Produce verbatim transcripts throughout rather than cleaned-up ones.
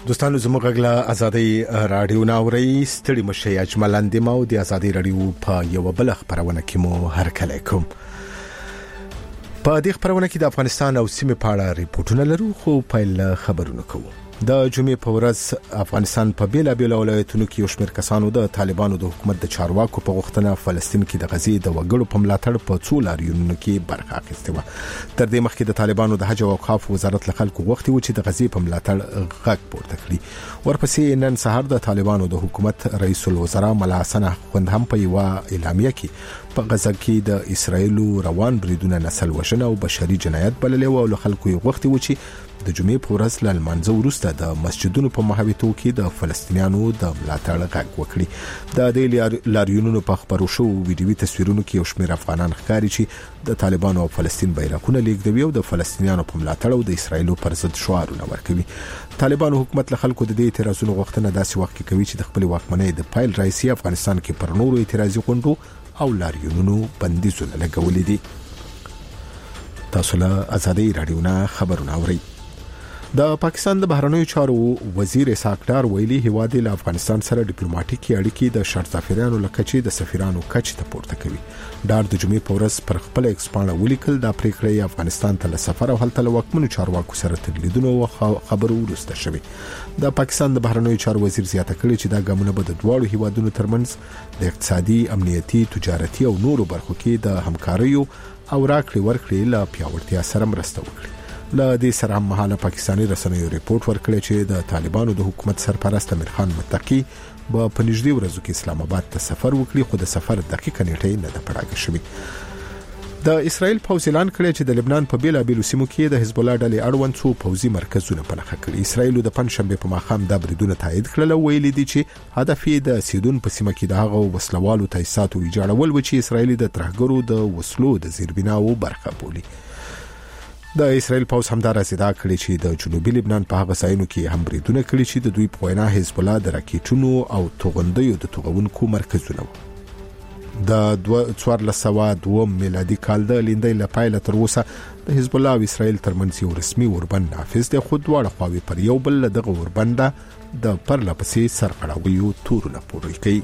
دوستانو زموږ غږ ازادي رادیو ناوړی ستړي مشه اجمل اندیمه او د ازادي رادیو په یو بل خبرونه کې مو هرکلی کوم. په دې خبرونه کې د افغانستان او سیمې په اړه ریپورتونه لرو، خو پیل خبرونه کوو. د جمعې په ورځ افغانستان په بیلابیل ولایتونو کې یو شمېر کسانو د طالبانو د حکومت د چارواکو په غوښتنه فلسطین کې د غزې د وګړو په ملاتړ په څو لاریونونو کې برخه اخیسته و. تر دې مخکې د طالبانو د حج او اوقاف وزارت له خلکو غوښتي و چې د غزې په ملاتړ غږ پورته کړي. ورپسې نن سهار د طالبانو د حکومت رئیس الوزرا ملا حسن خوند هم په یو اعلامیه کې په غزه کې د اسرایل روان بریدونه نسل وژنه او بشري جنایت بللې و او خلکو یې غوښتي و چې د جمعې په ورځ له لمانځه وروسته د مسجدونو په محوطو کې د فلسطینیانو د ملاتړ غږ وکړي. د دې لاریونونو په خبرو شو ویډیوي تصویرونو کې یو شمېر افغانان ښکاري چې د طالبانو او فلسطین بیرغونه لیږدوي او د فلسطینیانو په ملاتړ او د اسرایل پر ضد شعارونه ورکوي. طالبانو حکومت له خلکو د دې اعتراضونو غوښتنه داسې وخت کې کوي چې د خپل واکمنۍ د پایل رئیسي افغانستان کې پر نورو اعتراضي غونډو او لاریونونو بندیزونه لګولې دي. تاسو له ازادي رادیو نه خبرونه اورئ. د پاکستان د بهرنیو چارو وزیر اسحاق ډار ویلي هیواد له افغانستان سره ډیپلوماټیکي اړیکې د شرط سفیرانو لکه د سفیرانو کچ ته پورته کوي. ډار د جمعې په ورځ پر خپل ایکس پاڼه ولیکل د پریکړې افغانستان ته سفر او هلته له واکمنو چارواکو سره تدلیدونه او خبرو ورسته شوی. د پاکستان د بهرنیو چارو وزیر زیاته کړی چې دا ګامونه به د دواړو هیوادونو ترمنځ د اقتصادي، امنیتي، تجارتي او نورو برخو کې د همکارۍ او راکړې ورکړې له پیاوړتیا سره مرسته وکړي. له دې سره هم مهاله پاکستاني رسنیو ریپورت ورکړی چې د طالبانو د حکومت سرپرست امیر خان متقی به په نږدې ورځو کې اسلام آباد ته سفر وکړي، خو د سفر دقیقه نیټه نه ده پړاګه شوې. د اسرایل پوځ اعلان کړی چې د لبنان په بیلابیلو سیمو کې د حزب الله ډلې اړوند څو پوځي مرکزونه پنهخه کړي. اسرایل د پنځشنبه په ماښام د بریدونو تایید کړل او ویلي دي چې هدف یې د سیدون په سیمه کې د هغو وسلوالو تاسیساتو ایجاړول و چې اسرایل د ترهګرو د وسلو د زیربناو برخه بولي. د اسرایل پوځ همدارس ادعا کړې چې د جنوبي لبنان په هغه ځایونو کې هم بریدونه کړي چې د دوی په وینا حزب الله د راکټونو او توغندیو د توغونکو مرکزونه وو. د څوارلس سوه دوه میلادي کال د لیندۍ له پیله تر اوسه د حزب الله او اسرایل ترمنځ یو رسمي اوربند نافذ دی، خو دواړه خواوې پر یو بل دغه اوربند د پرلپسې سرغړاویو تورونه پورې کوي.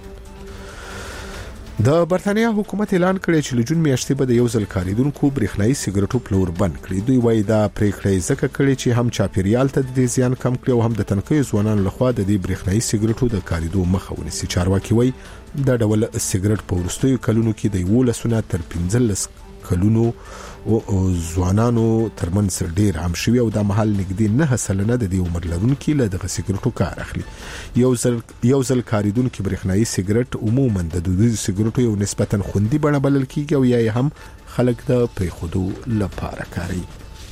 د برتانیا حکومت اعلان کړی چې لجون میاشتې به د یو ځل کاریدونکو برېښنايي سیګریټو پلور بند کړي. دوی وایي دا پریکړه ځکه کړې چې هم چاپیریال ته د زیان کم کړي او هم د تنکیو ځوانانو لخوا د دې برېښنايي سیګریټو د کاریدو مخه ونیسي. چارواکي وایي دا ډول سیګریټ په وروستیو کلونو کې د یولسونه تر پنځلس کلونو او ځوانانو ترمنځ ډیر عام شوی او د محل نګدي نه سلنه د دې عمر لرونکو له دغه سیګریټو کار اخلي. یو ځل یو ځل کاریدونکو برېښنايي سیګریټ عموما د دودیزو سیګریټو یو نسبتا خوندي بڼه بلل کیږي او یا هم خلک د پریخودو لپاره کاروي.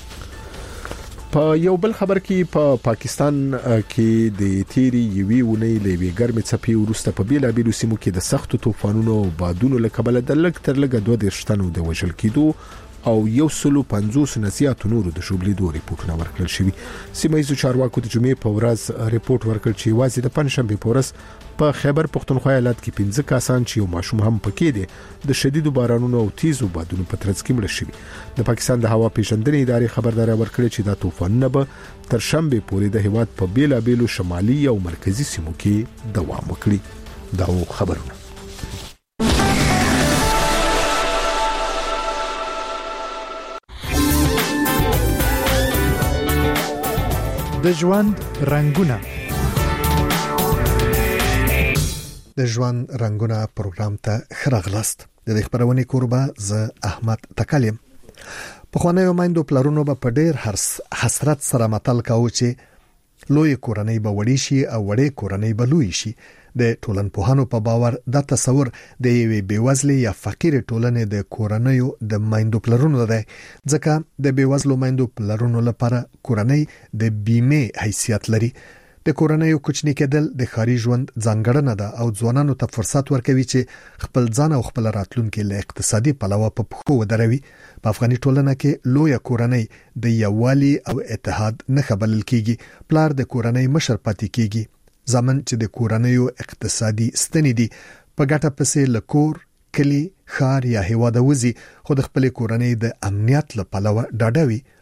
په یو بل خبر کې په پا پاکستان کې د تیری یوي ونې لوي ګرمي څپې ورسته په بیلابیلو سیمو کې د سختو طوفانونو او بادونو له کبله د لګ تر لګ دوه درشتنو د وژل کېدو او یو سلو پنځوس نزياتو نورو د شوبلیدو ریپورتونه ورکړل شوی. سیمایي چارواکو د جمعې په ورځ ریپورت ورکړ چې واځي د پنځشنبه په ورځ په خیبر پختونخوا ایالت کې پنځه کسان چې یو ماشوم هم پکې دي د شدیدو بارانونو او تیزو بادونو په ترڅ کې مړ شوی. د پاکستان د هوا پیژندنې ادارې خبرداري ورکړې چې دا طوفانونه به تر شنبه پورې د هیواد په بیلابیلو شمالي او مرکزی سیمو کې دوام وکړي. دا خبرونه د ژوند رنگونه د ژوند رنگونه پروګرام ته خراغلاست. د دې خبرونه کوربه ز احمد تکلم. په خوانیو مایندو پلارونو به په ډیر حسرت سره متل کاوه چې لوی کورنۍ به وړي شي او وړي کورنۍ به لوی شي. د ټولنپوهانو په باور دا تصور د یوې بیوزلې یا فقیر ټولنې د کورنیو د مایندو پلرونو دی، ځکه د بیوزلو مایندو پلرونو لپاره کورنۍ د بیمه حیثیت لري. د کورنیو کوچنی کېدل د ښاري ژوند ځانګړنه ده او ځوانانو ته فرصت ورکوي چې خپل ځان او خپل راتلونکي له اقتصادي پلوه په پښو ودروي. په افغاني ټولنه کې لوی کورنۍ د یووالي او اتحاد نه خبرل کیږي. پلار د کورنۍ مشر پاتې کیږي، ځمن چې د کورنیو اقتصادي ستنې دي په ګټه پسې لکور کلی ښار یا هیواد وزي، خو د خپل کورنۍ د امنیت لپاره ډاډوي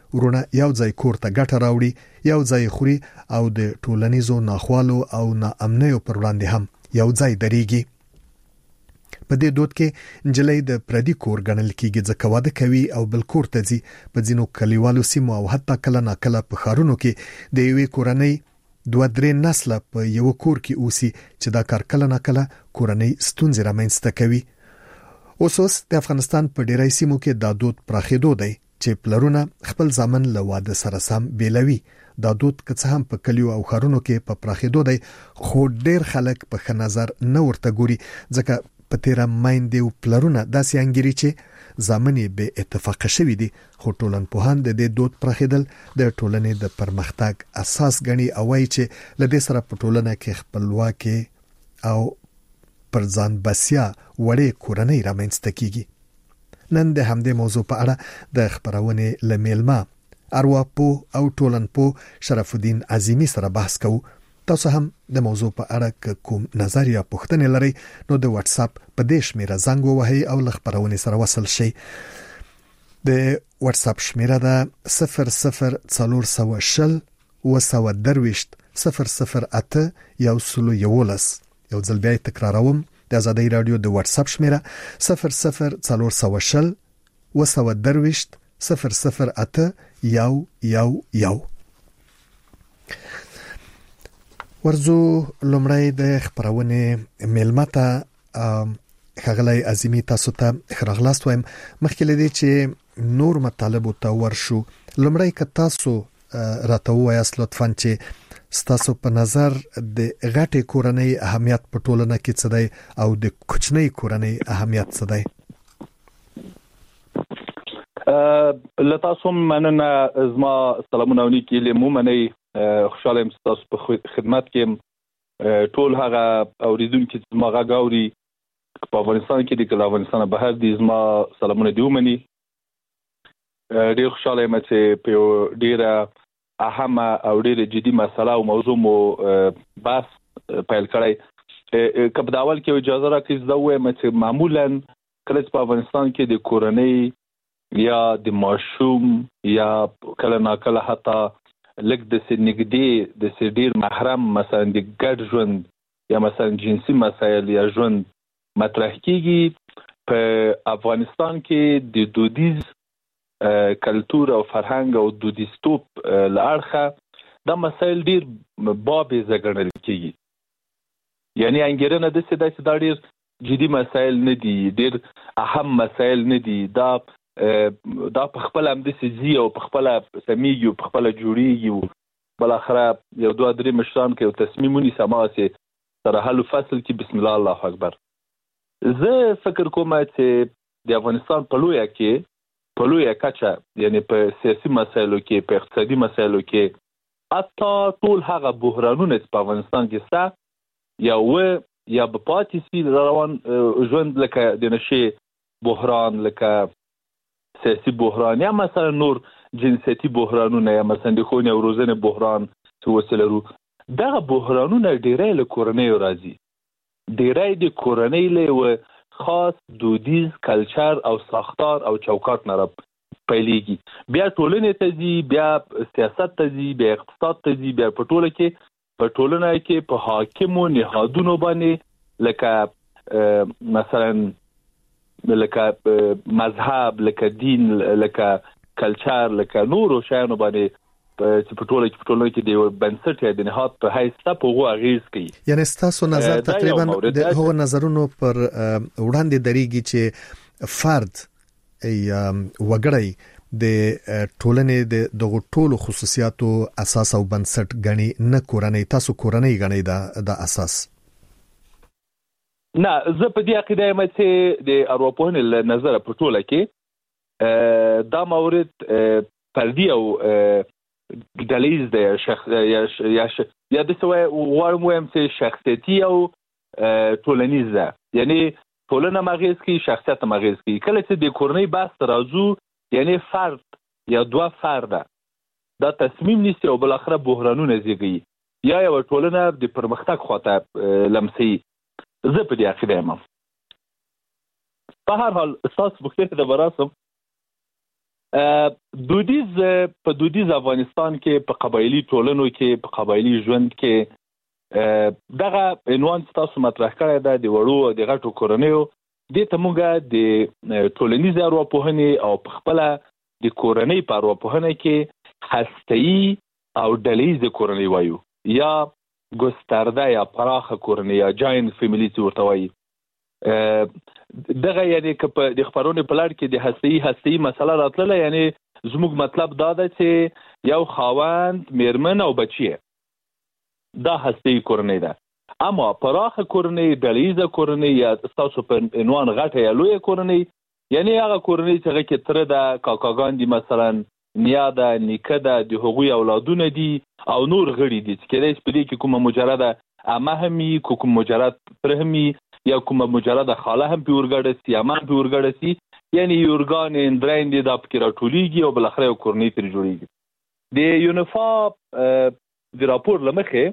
ورونه یو ځای کور ته ګټه راوړي، یو ځای خوري او د ټولنیزو ناخوالو او ناامنیو پر وړاندې هم یو ځای درېږي. په دې دود کې نجلۍ د پردي کور ګڼل کېږي ځکه واده کوي او بل کور ته ځي. په ځینو کلیوالو سیمو او حتی کله ناکله په ښارونو کې د یوې کورنۍ دوه درې نسله په یو کور کې اوسي چې دا کار کله ناکله کورنۍ ستونزې رامنځته کوي. اوس اوس د افغانستان په ډیری سیمو کې دا دود پراخېدو دی چې پلرونه خپل ځامن له واده سره سم بیلوي. دا دود که څه هم په کلیو او ښارونو کې په پراخېدو دی، خو ډیر خلک په ښه نظر نه ورته ګوري ځکه په تیره میندې او پلرونه داسې انګیري چې ځامنې بې اتفاقه شوي دي. خو ټولنپوهان د دې دود پراخېدل د ټولنې د پرمختګ اساس ګڼي او وایي چې له دې سره په ټولنه کې خپلواکي او پر ځان بسیا وړې کورنۍ رامنځته کیږي. نن د همدې موضوع په اړه د خبرونې له میلمه ارواپوه او ټولنپوه شرف الدین عظیمی سره بحث کوو. تاسو هم د موضوع په اړه کوم نظر یا پوښتنې لرئ نو د واتس اپ په دې شمیره زنګ ووهئ او له خبرونې سره وصل شئ. د واتس اپ شمیره ده صفر صفر څلور سوه شل اوه سوه درویشت صفر صفر اته یو سلو یولس. یو ځل بیا تکراروم، د ازادۍ رادیو د واتس اپ شمیره صفر صفر څلور سوه شل اوه سوه درویشت صفر صفر اته یو یو یو. ورزو لومړی د خبرونې میلمه ته ښاغلی عظیمی تاسو ته راغلاست وایم. مخکې له دې چې نور مطالبو ته ورشو، لومړی که تاسو راته ووایاست لطفاً چې ستاسو په نظر د غټې کورنۍ اهمیت په ټولنه کې څه دی او د کوچنۍ کورنۍ اهمیت څه دی؟ له تاسو مننه. زما سلامونه او نیکې له مو منئ. خوشاله یم چې تاسو په خدمت کې یم. ټول هغه اوریدونکي چې زما غږ اوري په افغانستان کې دي که له افغانستانه بهر دي، زما سلامونه دې ومني. ډېر خوشاله یم چې په یو ډېره اهمه او ډېره جدي مسله او موضوع مو بحث پیل کړی. که په اول کې اجازه راکړئ زه ووایم چې معمولا کله چې په افغانستان کې د کورنۍ یا د ماشوم یا کله ناکله حتی لږ د سې نږدې د سې ډېر محرم مثلا د ګډ ژوند یا مثلا جنسي مسایل یا ژوند مطرح کیږي، په افغانستان کې د دودیز کلتور او فرهنګ او دودیستوب له اړخه دا مسایل ډېر بابیزه ګڼل کیږي. یعنی انګیرنه داسې ده چې دا ډېر جدي مسایل نه دي، ډېر اهم مسایل نه دي. دا دا په خپل همداسې ځي او په خپله سمیږي او په خپله جوړېږي او بالاخره یو دوه درې مشران که یو تصمیم ونیسي هماغسې سره حل و فصل کې بسم الله الله اکبر. زه فکر کوم چې د افغانستان په لویه کې په لویه کچه یعنی په سیاسي مسایلو کې، په اقتصادي مسایلو کې، حتی ټول هغه بحرانونه چې په افغانستان کې شته یا و یا به پاتې سي روان ژوند، لکه د نشې بحران، لکه سیاسي بحران یا مثلا نور جنسیتي بحرانونه یا مثلا د ښوونې او روزنې بحران چې اوس لرو، دغه بحرانونه ډیری له کورنیو راځي. ډیری د کورنۍ له یوه خاص دودیز کلچر او ساختار او چوکاټ نه پیلېږي. بیا ټولنې ته ځي، بیا سیاست ته ځي، بیا اقتصاد ته ځي، بیا په ټوله کې په ټولنه کې په حاکمو نهادونو باندې لکه مثلا لکه مذهب، لکه دین، لکه کلچر، لکه نورو شیانو باندې چې په ټوله کې په ټولنه کې د یو بنسټ یا د نهاد په حیث ته په هغو اغېز کوي. یعنې ستاسو نظر تقریبا د هغو نظرونو پر وړاندې درېږي چې فرد یا وګړی د ټولنې د دغو ټولو خصوصیاتو اساس او بنسټ ګڼي، نه کورنۍ. تاسو کورنۍ ګڼئ دا د اساس؟ نه، زه په دې عقیده یم چې د ارواپوهنې له نظره په ټوله کې دا مورد فردي او ډلیز دی، یا یا داسې غواړم ووایم چې شخصیتي او ټولنیز ده. یعنی ټولنه هم اغېز کوي، شخصیت هم اغېز کوي. کله چې د کورنۍ بحث ته راځو، یعنی فرد یا دوه فرده دا تصمیم نیسي او بالاخره بحرانونه زیږوي یا یوه ټولنه د پرمختګ خواته لمسوي. زه په دې عقیده یم. په هر حال ستاسو پوښتنې ته به راسم. دودیز په دودیز افغانستان کې په قبایلی ټولنو کې په قبایلی ژوند کې دغه عنوان تاسو مطرح کړی دا د وړو د غټو کورنیو د تموګه د ټولنیز ارواپوهنې او په خپل د کورنۍ په ارواپوهنه کې هسته‌ای او ډلهیز کورنۍ وایو یا ګسترده یا پراخه کورنۍ یا جاینټ فیملی ورته وایي. دغه یعنی که په د خبرونو په لړ کې د هسته‌ای هسته‌ای مسله راتله یعنی زموږ مطلب دا ده چې یو خاوند میرمن او بچی دا هسته‌ای کورنۍ ده. اما پراخه کورنۍ ډلهیزه کورنۍ یا تاسو په عنوان غټه یا لویه کورنۍ یعنی هغه کورنۍ چې هغه کې تر د کاکاګان دي مثلا نیا ده نیکه ده د هغوی اولادونه دي او نور غړي دي چې کله په دې کې کومه مجرده امه همي کوم مجرد پرهمي یا کومه مجرده خاله هم پیورګړه سي امه پیورګړه سي یعنی یورګان اندرین دي د فکر ټولېږي او بل اخره کورنۍ تر جوړېږي. د یونیفا د راپور لمخه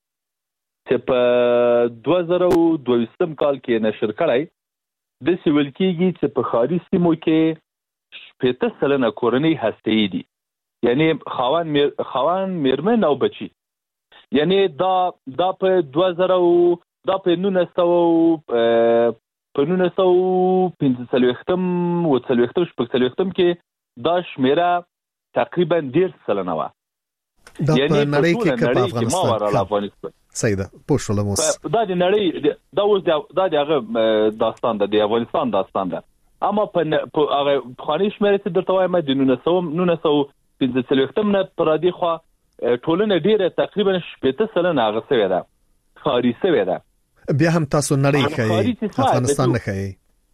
چې په دوه زره دوه ویشتم کال کې نشر کړی د سیول کېږي چې په خاري سیمو کې شپږ سلنه کورنۍ هسته‌ای دي یعنی خاوند میر خاوند میرمن او بچی یعنی دا دا په دوه زره دا په نولس سوه په نولس سوه پنځه څلوېښتم او څلوېښتم شپږ څلوېښتم کې دا شمیره تقریبا ډېر سلنه وه. دا په نړۍ کې په افغانستان صحیح ده پوه شولم اوس دا د نړۍ دا اوس دا د هغه داستان ده د افغانستان داستان ده. اما په هغه پخواني شمیره چې درته وایم د نولس سوه نولس سوه پنځه څلوېښتم نه پر دې خوا ټولنه ډېره تقریبا شپږ سلنه هغه سوې ده خاري سوې ده. بیا هم تاسو نړۍ ښایي افغانستان نه ښایي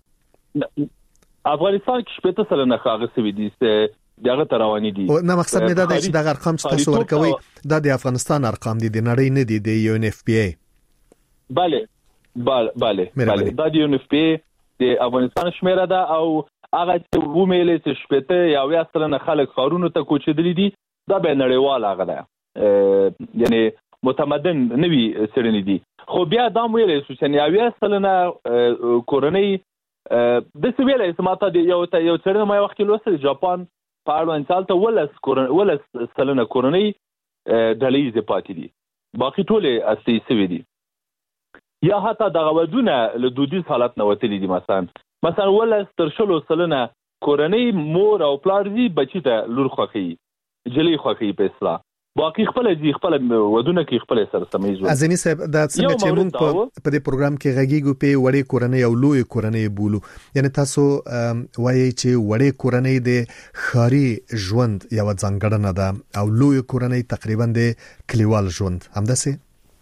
افغانستان کې شپږ سلنه هغه سوې دي چې دغه تروانی دي. نه مقصد مې دا دی چې د ارقام چې تاسو ورکوي دا د افغانستان ارقام دي د نړۍ نه دي د یو ان اف پی ای. bale bale bale bale دا د یو ان اف پی ای د افغانستان شمیره ده او هغه چې ومېلې چې شپږ یا ویا سلنه خلک خارونو ته کوچېدلي دي دا به نړیوال هغه ده یعنی متمدن نوي سړنی دي. خو بیا دا ویلې چې یا ویا سلنه کورنۍ د سویلې سماته د یو ته یو څرنه مې وخت لوسه جاپان په اړه انسالته ولس کورنۍ ولس سلنه کورنۍ ډلهیزه پاتې دي باقي ټوله اصلي سوي دي یا حتی د غوډونه له دودیز حالت نه وتلي دي. مثلا مثلا ولس تر شلو سلنه کورنۍ مور او پلار دي بچی ته لور خوخي جلی خوخي په اصلاح باقي خپل دي خپل ودونه کې خپل سره سمېږي. ازمي صاحب دا څنګه چې موږ په دې پروګرام کې غږیږو په وړې کورنۍ او لوی کورنۍ بولو یعنی تاسو وایي چې وړې کورنۍ د خاري ژوند یو ځانګړنه ده او لوی کورنۍ تقریبا د کلیوال ژوند همداسې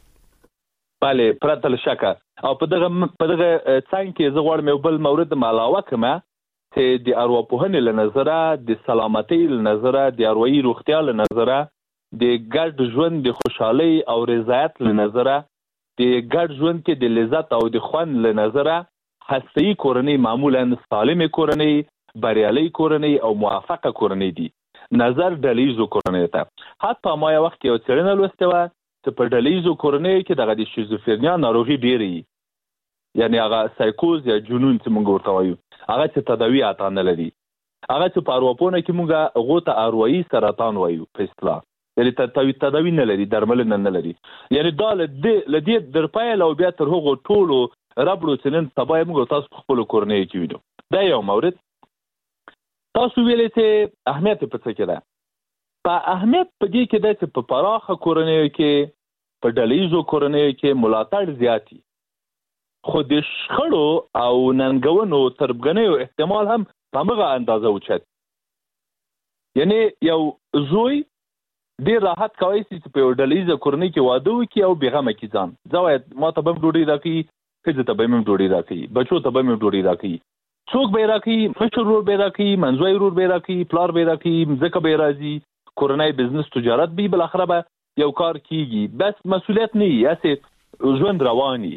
bale پرته شکه او په دغه په دغه څنګه کې زه غواړم یو بل مورد علاوه کما چې د ارواپوهنې له نظره د سلامتۍ له نظره د اروایي روغتیا له نظره د ګډ ژوند د خوشحالي او رضایت له نظره د ګډ ژوند کې د لذت او د خوند له نظره هسته‌ای کورنۍ معمولا سالمه کورنۍ بریالي کورنۍ او موافقه کورنۍ دي نظر ډلهیزو کورنۍ ته. حتی ما یو وخت یو څېړنه لوسته و چې په ډلهیزو کورنۍ کې دغه د شیزوفرنیا ناروغي ډېری یعنی هغه سایکوز یا جنون چې موږ ورته وایو هغه چې تداوی اته نه لري هغه چې په ارواپوهنه کې موږ هغه ته اروایي سرطان وایو په اصطلاح یعنی تداوی تداوی نه لري درمل نه نه لري یعنی دا لدی در پایل او بیا تر هغه ټولو ربړو چې نن سبا موږ تاسو خپل کورنۍ کې وینو. دا یو مورد. تاسو ویلې چې اهمیت په څه کې ده. په اهمیت په دې کې ده چې په پراخه کورنۍ کې په ډلهیزو کورنۍ کې ملاتړ زیاتی خو د شخړو او ننګونو تربګنیو احتمال هم په هغه اندازه اوچت یعنی یو زوی ډیر راحت کوي چې په ډلهیزه کورنۍ کې واده وکړي او بیغمه کې ځان ځوای ما ته به ډوډۍ راکړي خځه ته به مې ډوډۍ راکړي بچو ته به مې ډوډۍ راکړي څوک به راکړي مشر ورور به راکړي منځوي ورور به راکړي پلار به راکړي ځکه به راځي کورنۍ بزنس تجارت به بل اخره به یو کار کیږي بس مسؤلیت نه یې ژوند رواني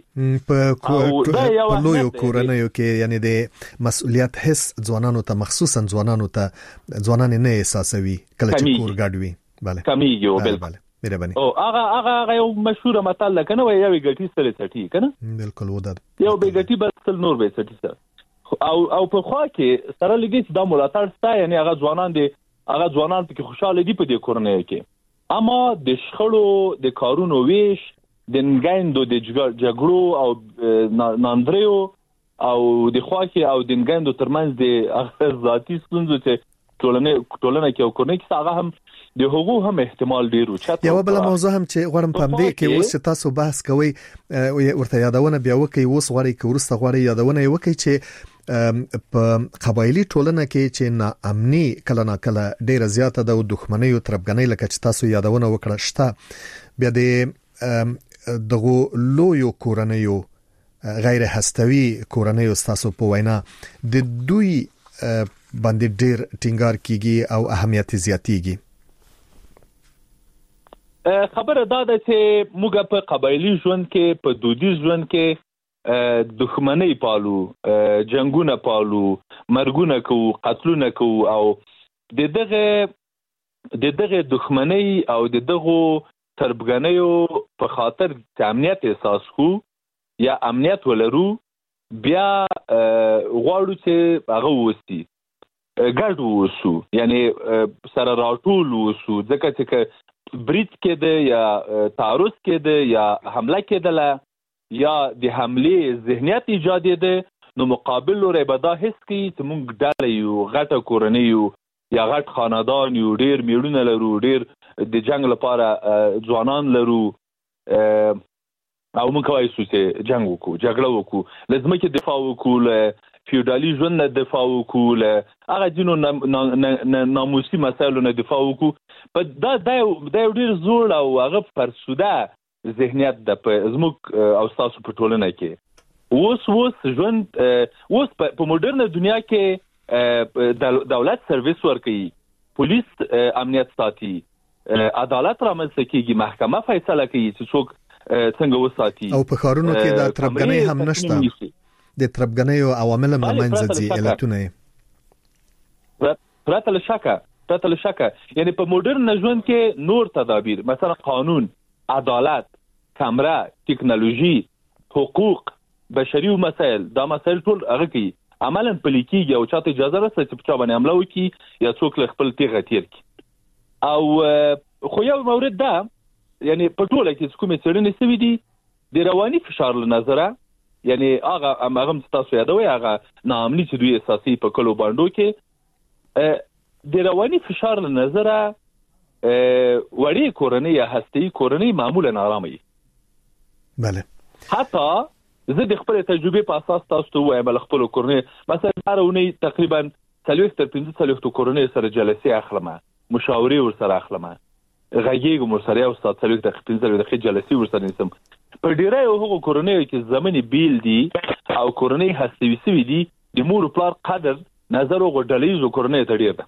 په لویو کورنیو کې یعنی د مسؤلیت حس ځوانانو ته مخصوصا ځوانانو ته ځوانان نه احساسوي کله چې کور ګډوي. بله کمیږي او بل بله مهرباني او هغه هغه یو مشهور متل کنه وای یو ګټي سره سټي کنه بالکل ودا یو به ګټي بس نور به سټي سره او او په خوا کې سره لګي د ملاتړ ستا یعنی هغه ځوانان دي هغه ځوانان چې خوشاله دي په دې کورنۍ کې اما د شخړو د کارونو ویش د نګاندو د جګړو او ناندریو او د خوا کې او د نګاندو ترمنځ د ذاتي ستونزو چې ټولنه ټولنه کې او کورنۍ کې هغه هم د حقوق هم احتمال ډیرو چاته یو بل موضوع هم چې غواړم پام دې کې اوس تاسو بحث کوي ورته یادونه بیا وکي اوس غواړي کې ورسته غواړي یادونه وکي چې په قبایلی ټولنه کې چې ناامني کله نا کله ډیره زیاته د دښمنۍ او تربګنۍ لکه چې تاسو یادونه وکړه شته بیا د دغه لویو کورنیو غیر هستوي کورنیو تاسو په وینا د دوی باندې ډیر ټینګار کیږي او اهمیت زیاتیږي خبره دا ده چې موږ په قبایلی ژوند کې په دودیز ژوند کې دښمنۍ پالو جنگونه پالو مرګونه کوو قتلونه کوو او د دغه د دغه دښمنۍ او د دغه تربګنیو په خاطر چې امنیت احساس کو یا امنیت ولرو بیا غواړو چې هغه وستي ګډ ووسو یعنی سره راټول ووسو ځکه چې برید کې ده یا تعرض کې ده یا حمله کې ده یا د حمله ذهنیت ایجاد ده نو مقابل لوري به دا حس کوي چې موږ ډله یو غټه کورنۍ یو یا غټ خاندان یو ډیر میړونه لرو ډیر د جنگ لپاره ځوانان لرو او موږ کوي چې جنگ وکړو جګړه وکړو لازم کې دفاع وکړو فیوډالي ژوند نه دفاع وکړو هغه جنو ناموسي مسایلو نه دفاع وکړو په دا د ډیر زوړ او هغه فرسوده ذهنیت د زموږ او تاسو په ټولنه کې اوس اوس ژوند اوس په موډرن دنیا کې دولت سرویس ورکوي پولیس امنیت ساتي عدالت رامنځته کیږي محکمه فیصله کوي چې څوک څنګه وساتي او په خارونو کې د تربګنۍ هم نشته د تربګنۍ او عوامل منځ دي علتونه پرته له شکه پرته له شکه یعنی په موډرن ژوند کې نور تدابیر مثلا قانون عدالت کامره ټکنالوژي حقوق بشري مسائل دا مسائل ټول هغه کوي عملاً پلیکيږي او چاته اجازه راځي چې په چا باندې حمله وکړي یا څوک له خپل تیغه تیر کړي او خو یو مورد دا یعنی په ټوله کې کومې څېړنې شوي دي د رواني فشار له نظره یعنی هغه هغه تاسو یادوي هغه ناامني چې دوی اساسي په کلو باندو کې د رواني فشار له نظره وړي کورنۍ یا هستي کورنۍ معمولا آرامه وي بله حتی زه د خپل تجربه په اساس تاسو ته وایم بل خپل کورنۍ مثلا هرونه تقریبا څلويخ تر پنځه څلويخ کورنۍ سره جلسې اخلم مشاورې ور سره اخلم غږیږم ور سره او تاسو څلويخ تر پنځه څلويخ جلسې ور سره نسم په ډیره هغه کورنۍ کې زمونی بیل دي او کورنۍ هستوي سوي دي د مور پلار قدر نظر او غډلیزو کورنۍ ته ډیر ده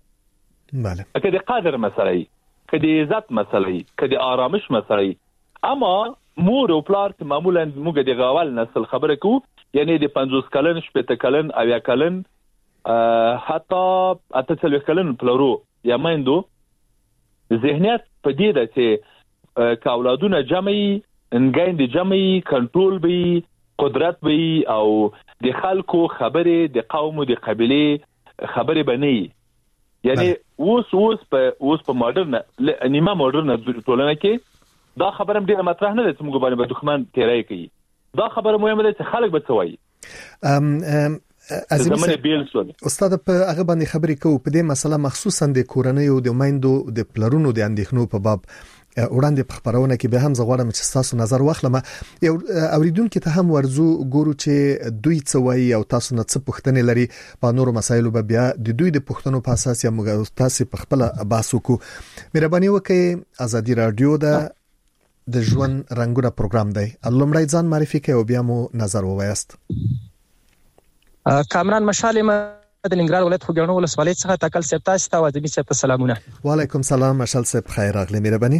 بله کله قدر مسئله کله عزت مسئله کله آرامش مسئله اما مور او پلار ته معمولا موږ د غوال نسل خبره کو یعنی د پنځوس کلن شپږ کلن او یا کلن حتی اته څلويخ کلن پلارو یا مایندو ذهنیت په دې ده چې کاولادونه جمعي انګاین د جمعي کنټرول به قدرت به او د خلکو خبره د قوم د قبيله خبره بنئ یعنی اوس اوس په اوس په ماډرن نیمه ماډرن ټولنه کې دا خبره ډیره مطرح نه ده چې موږ باندې دښمن تیرای کوي دا خبره مهمه ده چې خلک به څه وایي ام ازمه استاد په هغه باندې خبرې کوو په دې مسله مخصوصا د کورنۍ او د مایندو د پلرونو د اندېښنو په باب وړاندې په خبرونه کې به هم زغوړم چې تاسو نظر واخلم یو اوریدونکو ته هم ورزو ګورو چې دوی څه وایي او تاسو نه څه پوښتنې لري په نورو مسایلو به بیا د دوی د پوښتنو په اساس یا موږ تاسو په خپل بحث وکړو مهرباني وکړئ ازادي رادیو د د ژوند رنگونه پروګرام دی لومړی ځان معرفي کوي او بیا مو نظر ووایست کامران مشال د ننګرهار ولایت خوګانو ولسوالۍ څخه تکل سپ تاسو ته وادي سپ سلامونه وعلیکم سلام مشال سپ خیر راغلی مهرباني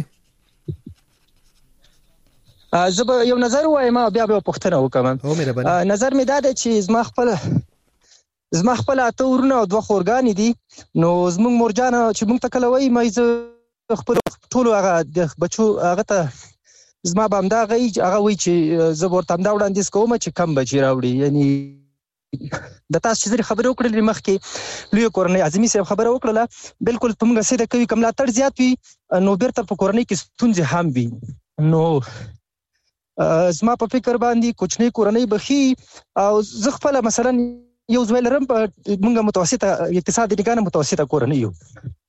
زه به یو نظر وایم بیا به پوښتنه وکم نظر می دا ده چې زما خپل زما خپل اته ورونه او دوه خورګانی دي نو زموږ مورجان چې موږ تکلوي مې زه خپل ټول هغه د بچو هغه ته زما بامدا غي هغه وی چې زه ورته دا وړاندیز کوم چې کم بچی راوړي یعنی د تاسو چې خبرې وکړلې مخکې لوی کورنۍ اعظمي صاحب خبره وکړه بالکل په موږ سره کوي کوم ملاتړ زیات وي نو بیرته په کورنۍ کې ستونزې هم وي نو زما په فکر باندې کوچنۍ کورنۍ بخي او زه خپل مثلا یو ځوی لرم په موږ متوسطه اقتصادي نگاه متوسطه کورنۍ یو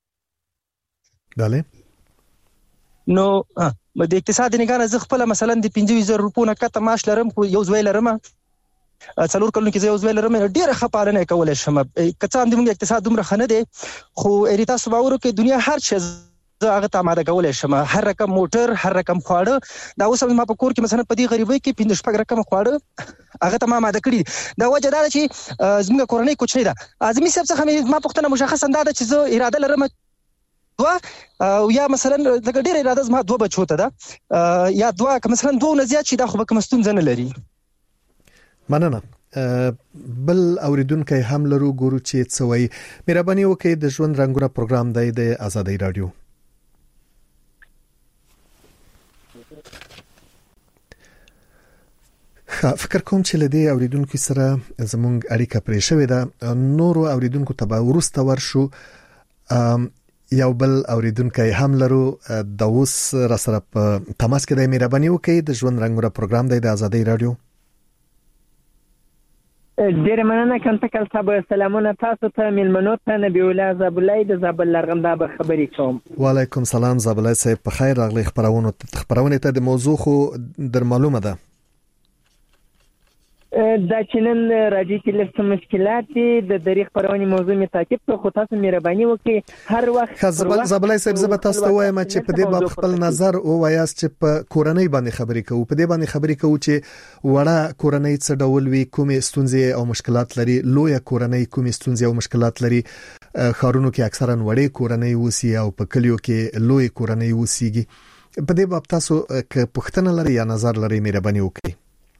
داله نو د اقتصادي نگاه زه خپل مثلا د پنځه زره روپو نه کته معاش لرم یو ځوی لرم څلور کلونو کې زه یو ځوی لرم ډیره خپالنه کولای شم کڅه هم د موږ اقتصاد دومره خنه دی خو اریتا سباورو کې دنیا هر څه زه هغه ته آماده کولای شم هر رقم موټر هر رقم خواړه دا اوس ما په کور کې مثلا په دې غریبۍ کې پنځه شپږ رقم خواړه هغه ته ما آماده کړی دا وجه دا چې زموږ کورنۍ کوچنۍ ده اعظمي صاحب څخه ما پوښتنه مشخص اندازه چې زه اراده لرم دوا او یا مثلا لکه ډیره اراده زما دوه بچو ته ده یا دوا که مثلا دوه نه زیات شي دا خو به کوم ستونزه نه لري مننه بل اوریدونکو هم لرو ګورو چې څوي مهرباني وکړئ د ژوند رنگونه پروګرام دی د آزادۍ رادیو فکر کوم چې لدی اوریدونکو سره زموږ اړیکه پرې شوې ده نورو اوریدونکو ته به ورسته ورشو یو بل اوریدونکو هم لرو د اوس را سره په تماس کې د مهرباني وکړئ د ژوند رنگونه پروګرام دی د آزادۍ رادیو ډیر مننه کوم تکل صاحب سلامونه تاسو ته ملمنو ته نبی الله زابلای د زابل لرغنده به خبرې کوم وعلیکم سلام زابلای صاحب په خیر راغلی خبرونه خبرونه ته د موضوع خو در معلومه ده دا چنن راځي چې لږ مشکلات دي د دریغ خبرونه موضوع می تعقیب کو خو تاسو مهرباني وکړئ هر وخت زابل زابلای صاحب زه به تاسو ته وایم چې په دې باب خپل نظر او وایاست چې په کورنۍ باندې خبرې کوو په دې باندې خبرې کوو چې وړه کورنۍ څه ډول وي کومې ستونزې او مشکلات لري لویه کورنۍ کومې ستونزې او مشکلات لري خارونو کې اکثرا وړې کورنۍ وسی او په کلیو کې لوی کورنۍ وسیږي په دې باب تاسو که پوښتنه لري یا نظر لري مهرباني وکړئ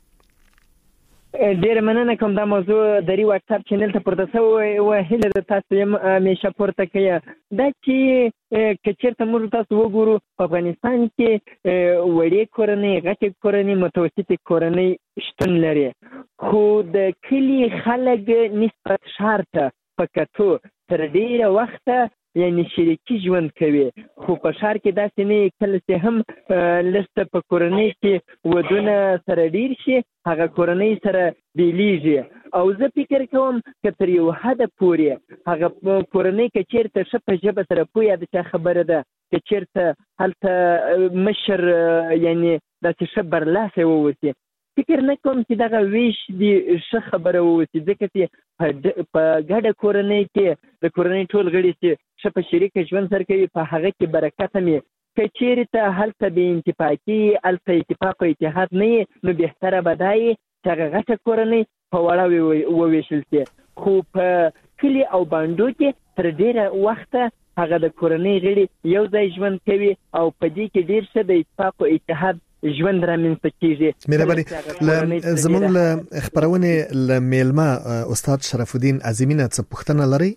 ډیر مننه کوم دا موضوع د ری واتس اپ چینل ته پورته شوی او هله د تاسو یم همیشه پورته کړئ دا چې کچرته موږ تاسو وګورو په افغانستان کې وړې کورنۍ غټې کورنۍ متوسطې کورنۍ شتون لري خو د کلی خلک نسبت شهر ته پکاتو تر ډیره وخته یعنی شریکی ژوند کوي خو په شهر کې داسې نه کله چې هم لسته په کورنۍ کې ودونه سره ډیر شي هغه کورنۍ سره بیلیږي او زه فکر کوم چې تر یو حد پورې هغه کورنۍ کې چیرته شپه ژبه سره پوهه د خبره ده چې چیرته هلته مشر یعنی داسې شبر لاسه ووسی فکر نه کوم چې دغه ویش دی ښه خبره ووسی ځکه چې په ګډه کورنۍ کې د کورنۍ ټول غړي چې شپه شریک ژوند سره کوي په هغه کې برکت هم که چیرته هلته به انتفاقي هلته اتفاق او اتحاد نه نو بهتره بدای چې هغه غټه کورنۍ په وړه وویشل شي خو په کلی او باندو کې تر ډیره وخته هغه د کورنۍ غړي یو ځای ژوند کوي او په دې کې ډیر څه د اتفاق او اتحاد ژوند رامنځته کیږي مهرباني زموږ له خبرونه له میلمه استاد شرف الدین عظیمینه څه پوښتنه لري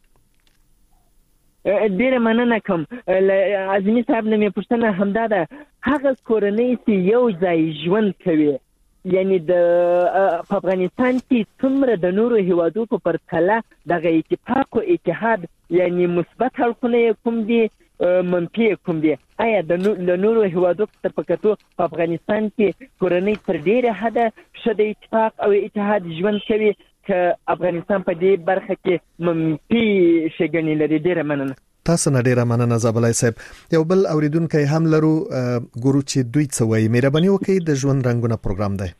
ډیره مننه کوم عظیمی صاحب نه مې پوښتنه همدا ده هغه کورنۍ چې یو ځای ژوند کوي یعنی د افغانستان کې څومره د نورو هیوادو په پرتله دغه اتفاق او اتحاد یعنی مثبت اړخونه کوم دي منفي کوم دي آیا د نورو هیوادو په پکاتو په افغانستان کې کورنۍ تر ډیره حد شته اتفاق او اتحاد ژوند کوي که افغانستان په دې برخه کې منفي شګنی لري ډیره مننه تاسو نه ډیره مننه زابلای صاحب یو بل اوریدونکو هم لرو ګورو چې دوی څه وایي مهرباني وکړئ د ژوند رنگونه پروګرام دی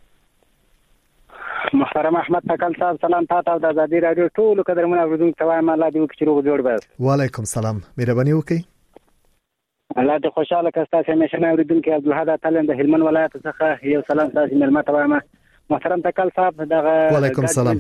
محترم احمد تکل صاحب سلام تاسو د آزادۍ رادیو ټول قدرمن اوریدونکو ته وایم الله دې وکړي روغ جوړ به وعلیکم سلام مهرباني وکړئ الله دې خوشاله کړه تاسو همیشه نه اوریدونکو عبدالحد تلند د هلمند ولایت څخه یو سلام تاسو ملما ته وایم محترم تکل صاحب دغه وعلیکم سلام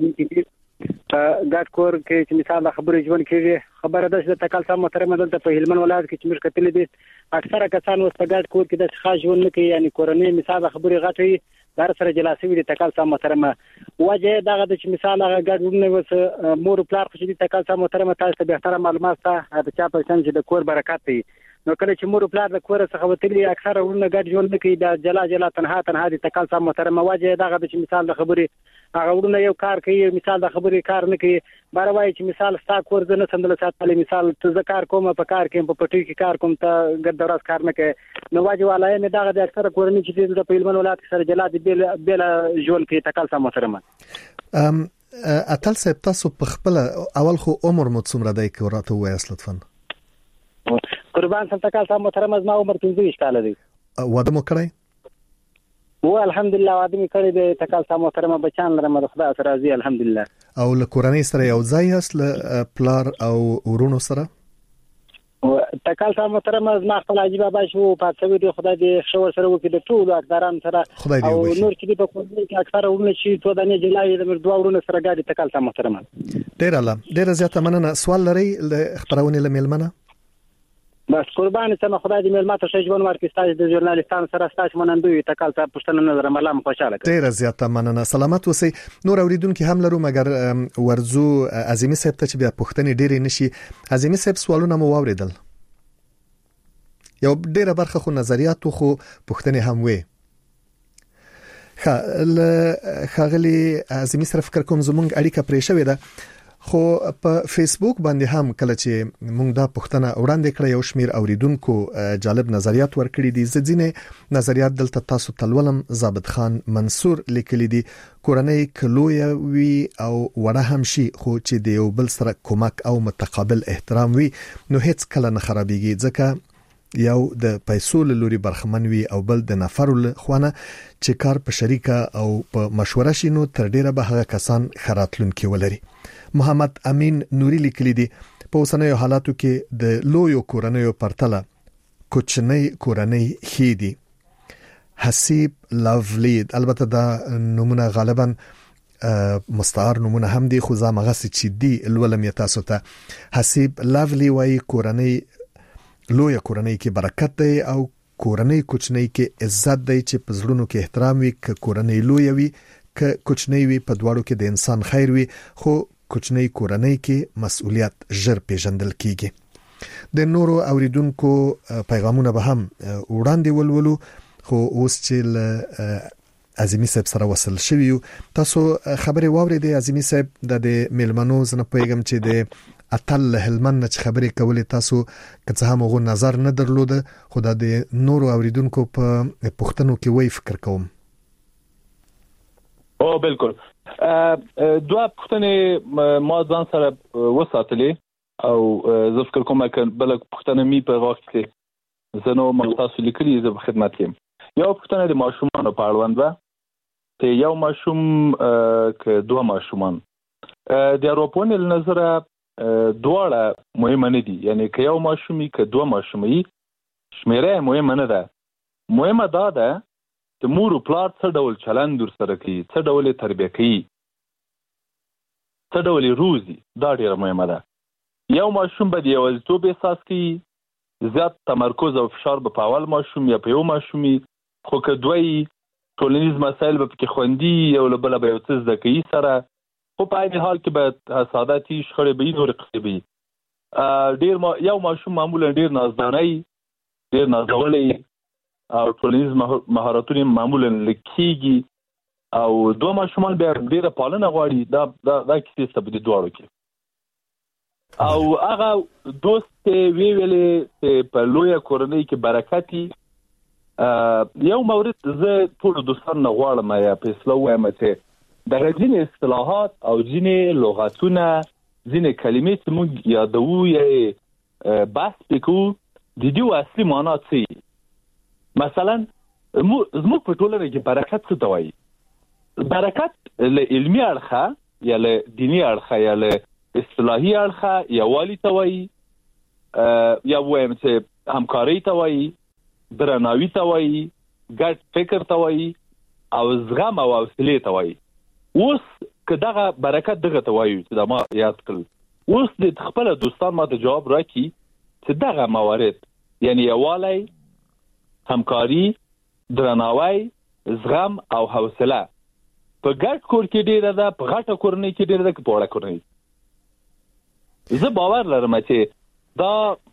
ګډ کور کې چې مثال خبرې ژوند کېږي خبره ده چې تکل صاحب محترم دلته په هلمند ولایت کې چې موږ کتلې دي اکثره کسان اوس په ګډ کور کې د ښه ژوند نه کوي یعنی کورنۍ مثال خبرې غټي در سره جلاسي دي تکل صاحب محترم وجه دغه د چې مثال هغه ګډ ورونه وس مور پلار خو چې تکل صاحب محترم تاسو ته به احترام معلومات ته د چا په څنګه چې د کور برکت دی نو کله چې مور پلار د کور څخه وتلی اکثره ورونه ګډ ژوند کوي د جلا جلا تنها تنها د تکال سم محترم واجه دغه چې مثال د خبرې هغه ورونه یو کار کوي مثال د خبرې کار نه کوي بار وایي چې مثال ستا کور زنه سندل ساتلې مثال ته ز کار کوم په کار کې په پټي کې کار کوم ته ګډ دراز کار نه کوي نو واجه والای نه دغه د اکثره کورنۍ چې د پیلمن ولادت سره جلا د بیل بیل ژوند کوي تکال سم محترم ام اتل صاحب تاسو په خپل اول خو عمر مو څومره دی که راته وایاست لطفا قربان سم تکال سم محترم از ما عمر پنځه ویشت کال دی واده مو کړی و الحمدلله واده می کړی دی تکال سم محترم بچان لرم د خدای سره راضي الحمدلله او له کورنۍ سره یو ځای هست له پلار او ورونو سره تکال سم محترم از ما خپل عجیب بابا شو پاتوي دی خدای دې خو سره وکړي د ټول اقداران سره او نور چې په کورنۍ کې اکثر ورونه شي تو د نه جلای د دوه ورونه سره ګاډي تکال سم محترم ډیر الله ډیر زیاته مننه سوال لري له خبرونه لملمنه بس قربان سم خدای دې ملمات ته ژوند ورکړي ستاسو د ژورنالیستانو سره ستاسو منندوی تکال ته پښتنه نظر ملام خوشاله کړئ ډیر زیاته مننه سلامت اوسئ نور اوریدونکو هم لرو مګر ورزو عظیمی صاحب ته چې بیا پښتنې ډیر نشي عظیمی صاحب سوالونه مو واوریدل یو ډیره برخه خو نظریات خو پښتنې هم وي خا خاغلی عظیمی سره فکر کوم زمونږ اړیکه پرې شوې ده خو په فیسبوک باندې هم کله چې موږ دا پښتنه وړاندې کړې یو شمیر اوریدونکو جالب نظریات ورکړي دي ځینې نظریات دلته تاسو تلولم ضابط خان منصور لیکلي دي کورنۍ کلویا وی او وړه هم شي خو چې د یو بل سره کومک او متقابل احترام وي نو هیڅ کله نه خرابېږي ځکه یو د پیسو لوري برخمن وي او بل د نفر له خوانه چې کار په شریکه او په مشوره شي نو تر ډیره به هغه کسان خراتلونکي ولري محمد امین نوري لیکلی دی په اوسنیو حالاتو کې د لویو کورنیو پرتله کوچنی کورنۍ خېدي حسیب لولی البته دا نمونه غالبا مستعار نمونه هم دی خو زما غسی چې دی الولم تاسو ته حسیب لولی وای کورنۍ لویه کورنۍ کې برکت دی او کورنۍ کوچنۍ کې عزت دی چې په زړونو کې احترام وي ک کورنۍ لویه وي ک کوچنۍ وي په دواړو کې د انسان خیر وي خو کوچنۍ کورنۍ کې مسؤلیت ژر پیژندل کیږي د نورو اوریدونکو پیغامونه به هم وړاندې ولولو خو اوس چې ل عظیمی صاحب سره وصل شوی تاسو خبري واورئ د عظیمی صاحب د میلمنو زنه پیغام چې د اتل هلمن چې خبرې کولې تاسو که هم غو نظر نه درلوده خو د نورو اوریدونکو په پښتنو کې وای فکر کوم او بالکل دوه پښتنې ما ځان سره وساتلې او زه فکر کوم چې بل پښتنه می په وخت کې زنو مختص لیکلي زه په خدمت کې یو پښتنه د ماشومان په اړوند و ته یو ماشوم ک دوه ماشومان د اروپونی نظر دواړه مهمه نه دي یعنی که یو ماشومي ک دوه ماشومي شمیره مهمه نه ده مهمه ده ده د مور او پلار څه ډول چلند در سره کوي څه ډول تربیه کوي څه ډول روزي دا ډیره مهمه ده یو ماشوم به د یوازیتوب احساس کوي زیات تمرکز او فشار به په اول ماشوم یا په یو ماشومي خو که دوی ټولنیز مسایل به پکې خوندي یو له بله به یو څه زده کوي سره خو په عین حال کې به حسادتي شخړې به نورې قصې به ډېر ما یو ماشوم معمولا ډېر نازدانی ډېر نازولی او ټولنیز مهارتونه معمولا لکېږي او دوه ماشومان بیا ډېره پالنه غواړي دا دا دا کیسې سته په دې دواړو کې او هغه دوست وی ویلې چې په لویه کورنۍ کې برکتي یو مورد زه ټول دوستان نه غواړم یا په اصطلاح وایم چې دغه ځینې اصطلاحات او ځینې لغتونه ځینې کلمې چې موږ یادوو یا بحث وکړو د دې اصلي معنا څه مثلا زموږ په ټولنه کې برکت څه ته وایي برکت له علمي اړخه یا له دیني اړخه یا له اصطلاحي اړخه یا والی ته وایي یا وایم چې همکاري ته وایي درناوي ته وایي ګډ فکر ته وایي او زغم او حوصله ته وایي اوس که دغه برکت دغه ته وایي چې دا ما یاد کړل اوس د خپل دوستان ماته جواب راکړي چې دغه موارد یعنی یووالی همکاري درناوی زغم او حوصله په ګډ کور کې ډیره ده په غټه کورنۍ کې ډیره ده په وړه کورنۍ زه باور لرم چې دا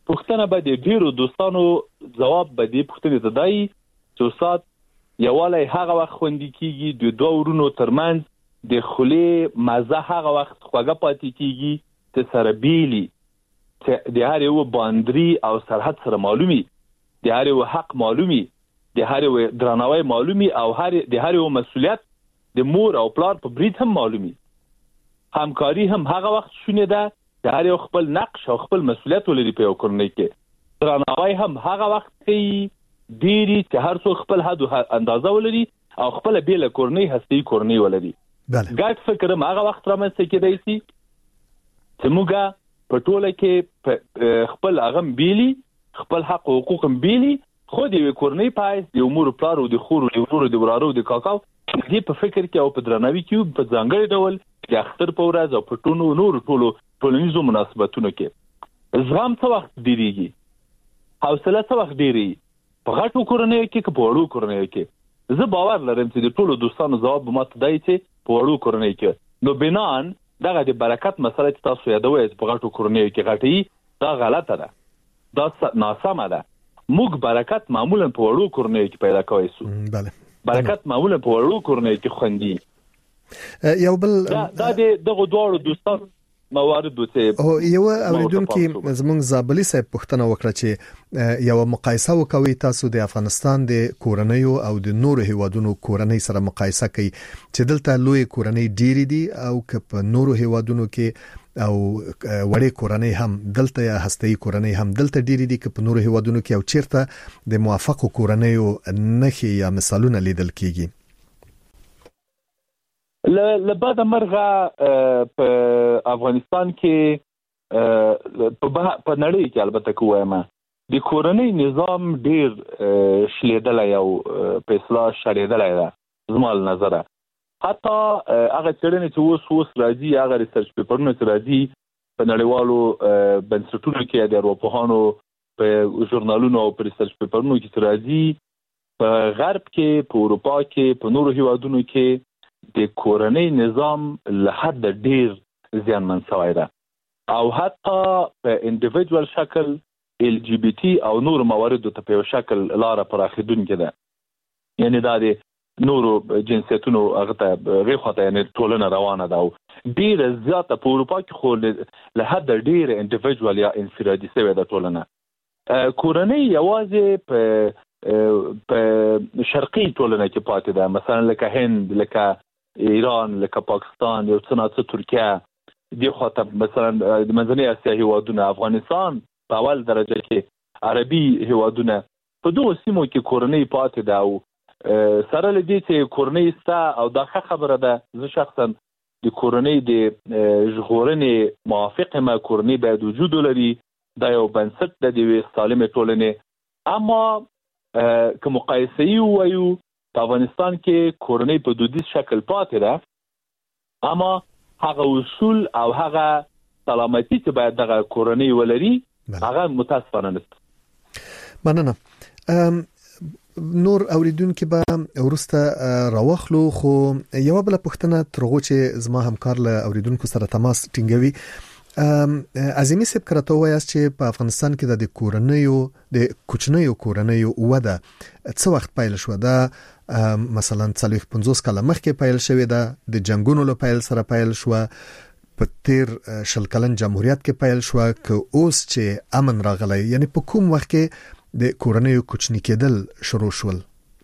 پوښتنه به د ډیرو دوستانو جواب به دې پوښتنې ته دی چې استاد یووالی هغه وخت خوندي کیږي د دوه ورونو ترمنځ د خولې مزه هغه وخت خوږه پاتې کیږي چې سره بیلي چې د هر یو باندري او سرحد سره معلومي د هر یو حق معلومي د هر یو درناوی معلومي او هر د هر یو مسؤلیت د مور او پلار په برید هم معلومي همکاري هم هغه وخت شونه ده د هر یو خپل نقش او خپل مسؤلیت ولري په یو کورنۍ کې درناوی هم هغه وخت کوي ډیری چې هر څوک خپل حد او اندازه ولري او خپل بیل کورنۍ هستي کورنۍ ولري بله ګډ فکر هم هغه وخت رامنځته کېدای شي چې موږ په ټوله کې خپل هغه بیلي خپل حق او حقوق بیلي خو د کورنۍ پایس د امور پلار او د خور او د ورور د ورارو د کاکاو دې په فکر کې او په درناوي کې په ځانګړي ډول د اختر په ورځ او په ټولو نور ټولو ټولنیزو مناسبتونو کې زغم څه وخت ډیریږي حوصله څه وخت ډیریږي په غټو کورنیو کې که په وړو کورنیو کې زه باور لرم چې د ټولو دوستانو ځواب به ماته دی چې په وړو کورنیو کې نو بنان دغه د برکت مسله چې تاسو یادوئ په غټو کورنیو کې غټي دا غلطه ده دا ناسمه ده موږ برکت معمولا په وړو کورنیو کې پیدا کوي سو بله برکت معمولا په وړو کورنیو کې خوندي یو بل دا د دغه دوه دوستانو موارد وته او یو اوریدونکو زمونږ زابلی صاحب پوښتنه وکړه چې یو مقایسه وکوي تاسو د افغانستان د کورنیو او د نورو هیوادونو کورنۍ سره مقایسه کوي چې دلته لوی کورنۍ ډېری دي او که په نورو هیوادونو کې او وړې کورنۍ هم دلته یا هسته‌ای کورنۍ هم دلته ډېری دي که په نورو هیوادونو کې او چیرته د موافقو کورنیو نښې یا مثالونه لیدل کیږي له بعد مرغه په افغانستان کې په نړۍ کې البته کومه د کورنۍ نظام ډیر شلیدلای او په اصلاح شریدلای ده زما نظر حتی هغه چرنه چې اوس اوس راځي هغه ریسرچ پیپرونه چې راځي په نړیوالو بنسټونو کې د اروپاهانو په ژورنالونو او په ریسرچ پیپرونو کې راځي په غرب کې په اروپا کې په نورو هیوادونو کې د کورنۍ نظام له حد ډیر زیانمن شوی ده او حتی په انډیویډوال شکل ال جی بی ټي او نور مواردو ته په شکل لار پراخیدونکې ده یعنی دا د نورو جنسیتونو هغه ته غیر خاطر یعنی ټولنه روانه ده او ډیر زیاته په اروپا کې خو له حد ډیر انډیویډوال یا انفرادي شوی ده ټولنه کورنۍ یوازې په په شرقي ټولنه کې پاتې ده مثلا لکه هند لکه ایران لکه پاکستان یو څه نه ترکیه دی خو ته مثلا د منځنۍ اسیا هیوادونه افغانستان په اول درجه کې عربي هیوادونه په دوه سیمو کې کورنۍ پاتې ده او سره لدی چې کورنۍ ستا او دا خبره ده زه شخصا د کورنۍ د ژغورنې موافق ما کورنۍ باید وجود لري دا یو بنسټ د دې سالمه ټولنې اما که مقایسه وایو په افغانستان کې کورنۍ په دودیز شکل پاتې ده اما هغه اصول او هغه سلامتی چې باید دغه کورنۍ ولري هغه متاسفانه نشته مننه نور اوریدونکو به ورسته راوخلو خو یو بل پوښتنه ترغو چې زما همکار له اوریدونکو سره تماس ټینګوي عظیمی سب کرته وایي چې په افغانستان کې د کورنیو د کوچنیو کورنیو وده څو وخت پیل شو دا مثلا څلوېښت پنځوس کاله مخکې پیل شوې ده د جنگونو له پیل سره پیل شو په تیر شل کلن جمهوریت کې پیل شو که اوس چې امن راغلی یعنی په کوم وخت کې د کورنیو کوچنی کېدل شروع شول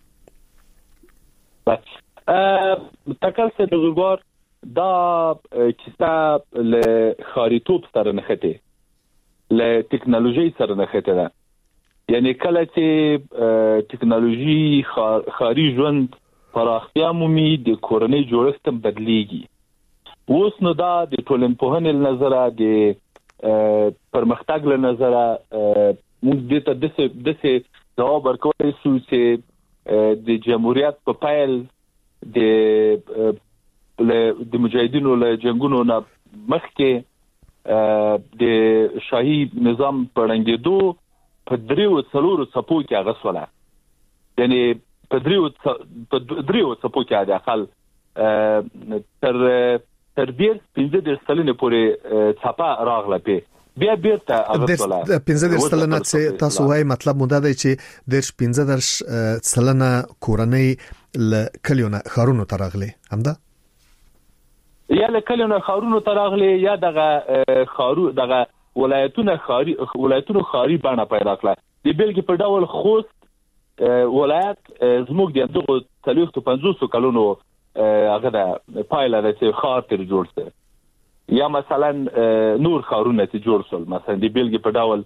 تکل څه د زوګور دا کیسه له خاریتوب سره نخته له ټکنالوژي سره نخته ده یعنی کله چې ټکنالوژي خاري ژوند پراختیا مومي د کورنۍ جوړښت بدليږي اوس نو دا د ټولنپوهنې نظره د پرمختګ له نظره موږ د ته د څه جواب ورکوي چې د جمهوریت په پیل د د مجاهدینو له جنگونو نه مخکې د شاهي نظام پړنګېدو په دریو څلورو څپو کې هغه سوله یعنی په دریو په دریو څپو کې د خپل تر تر ډیر پنځه د سلنه پورې څپه راغله په بیا بیرته اغوستله. د پنځه دېرش سلنه چې تاسو وایي مطلب مو دا دی چې د پنځه دېرش سلنه کورنۍ له کلیونه ښارونو ته راغلي همدا یا له کلیونه ښارونو ته راغلي یا دغه ښارو دغه ولایتونه ښاري ولایتونو ښاري بڼه پیدا کړه. د بیلګې په ډول خوست ولایت زموږ د دغه څلوېښت پنځوس کلونو هغه د پایله د ښار تر جوړ شو یا مثلا نور ښارونه چې جوړ شول. مثلا د بیلګې په ډول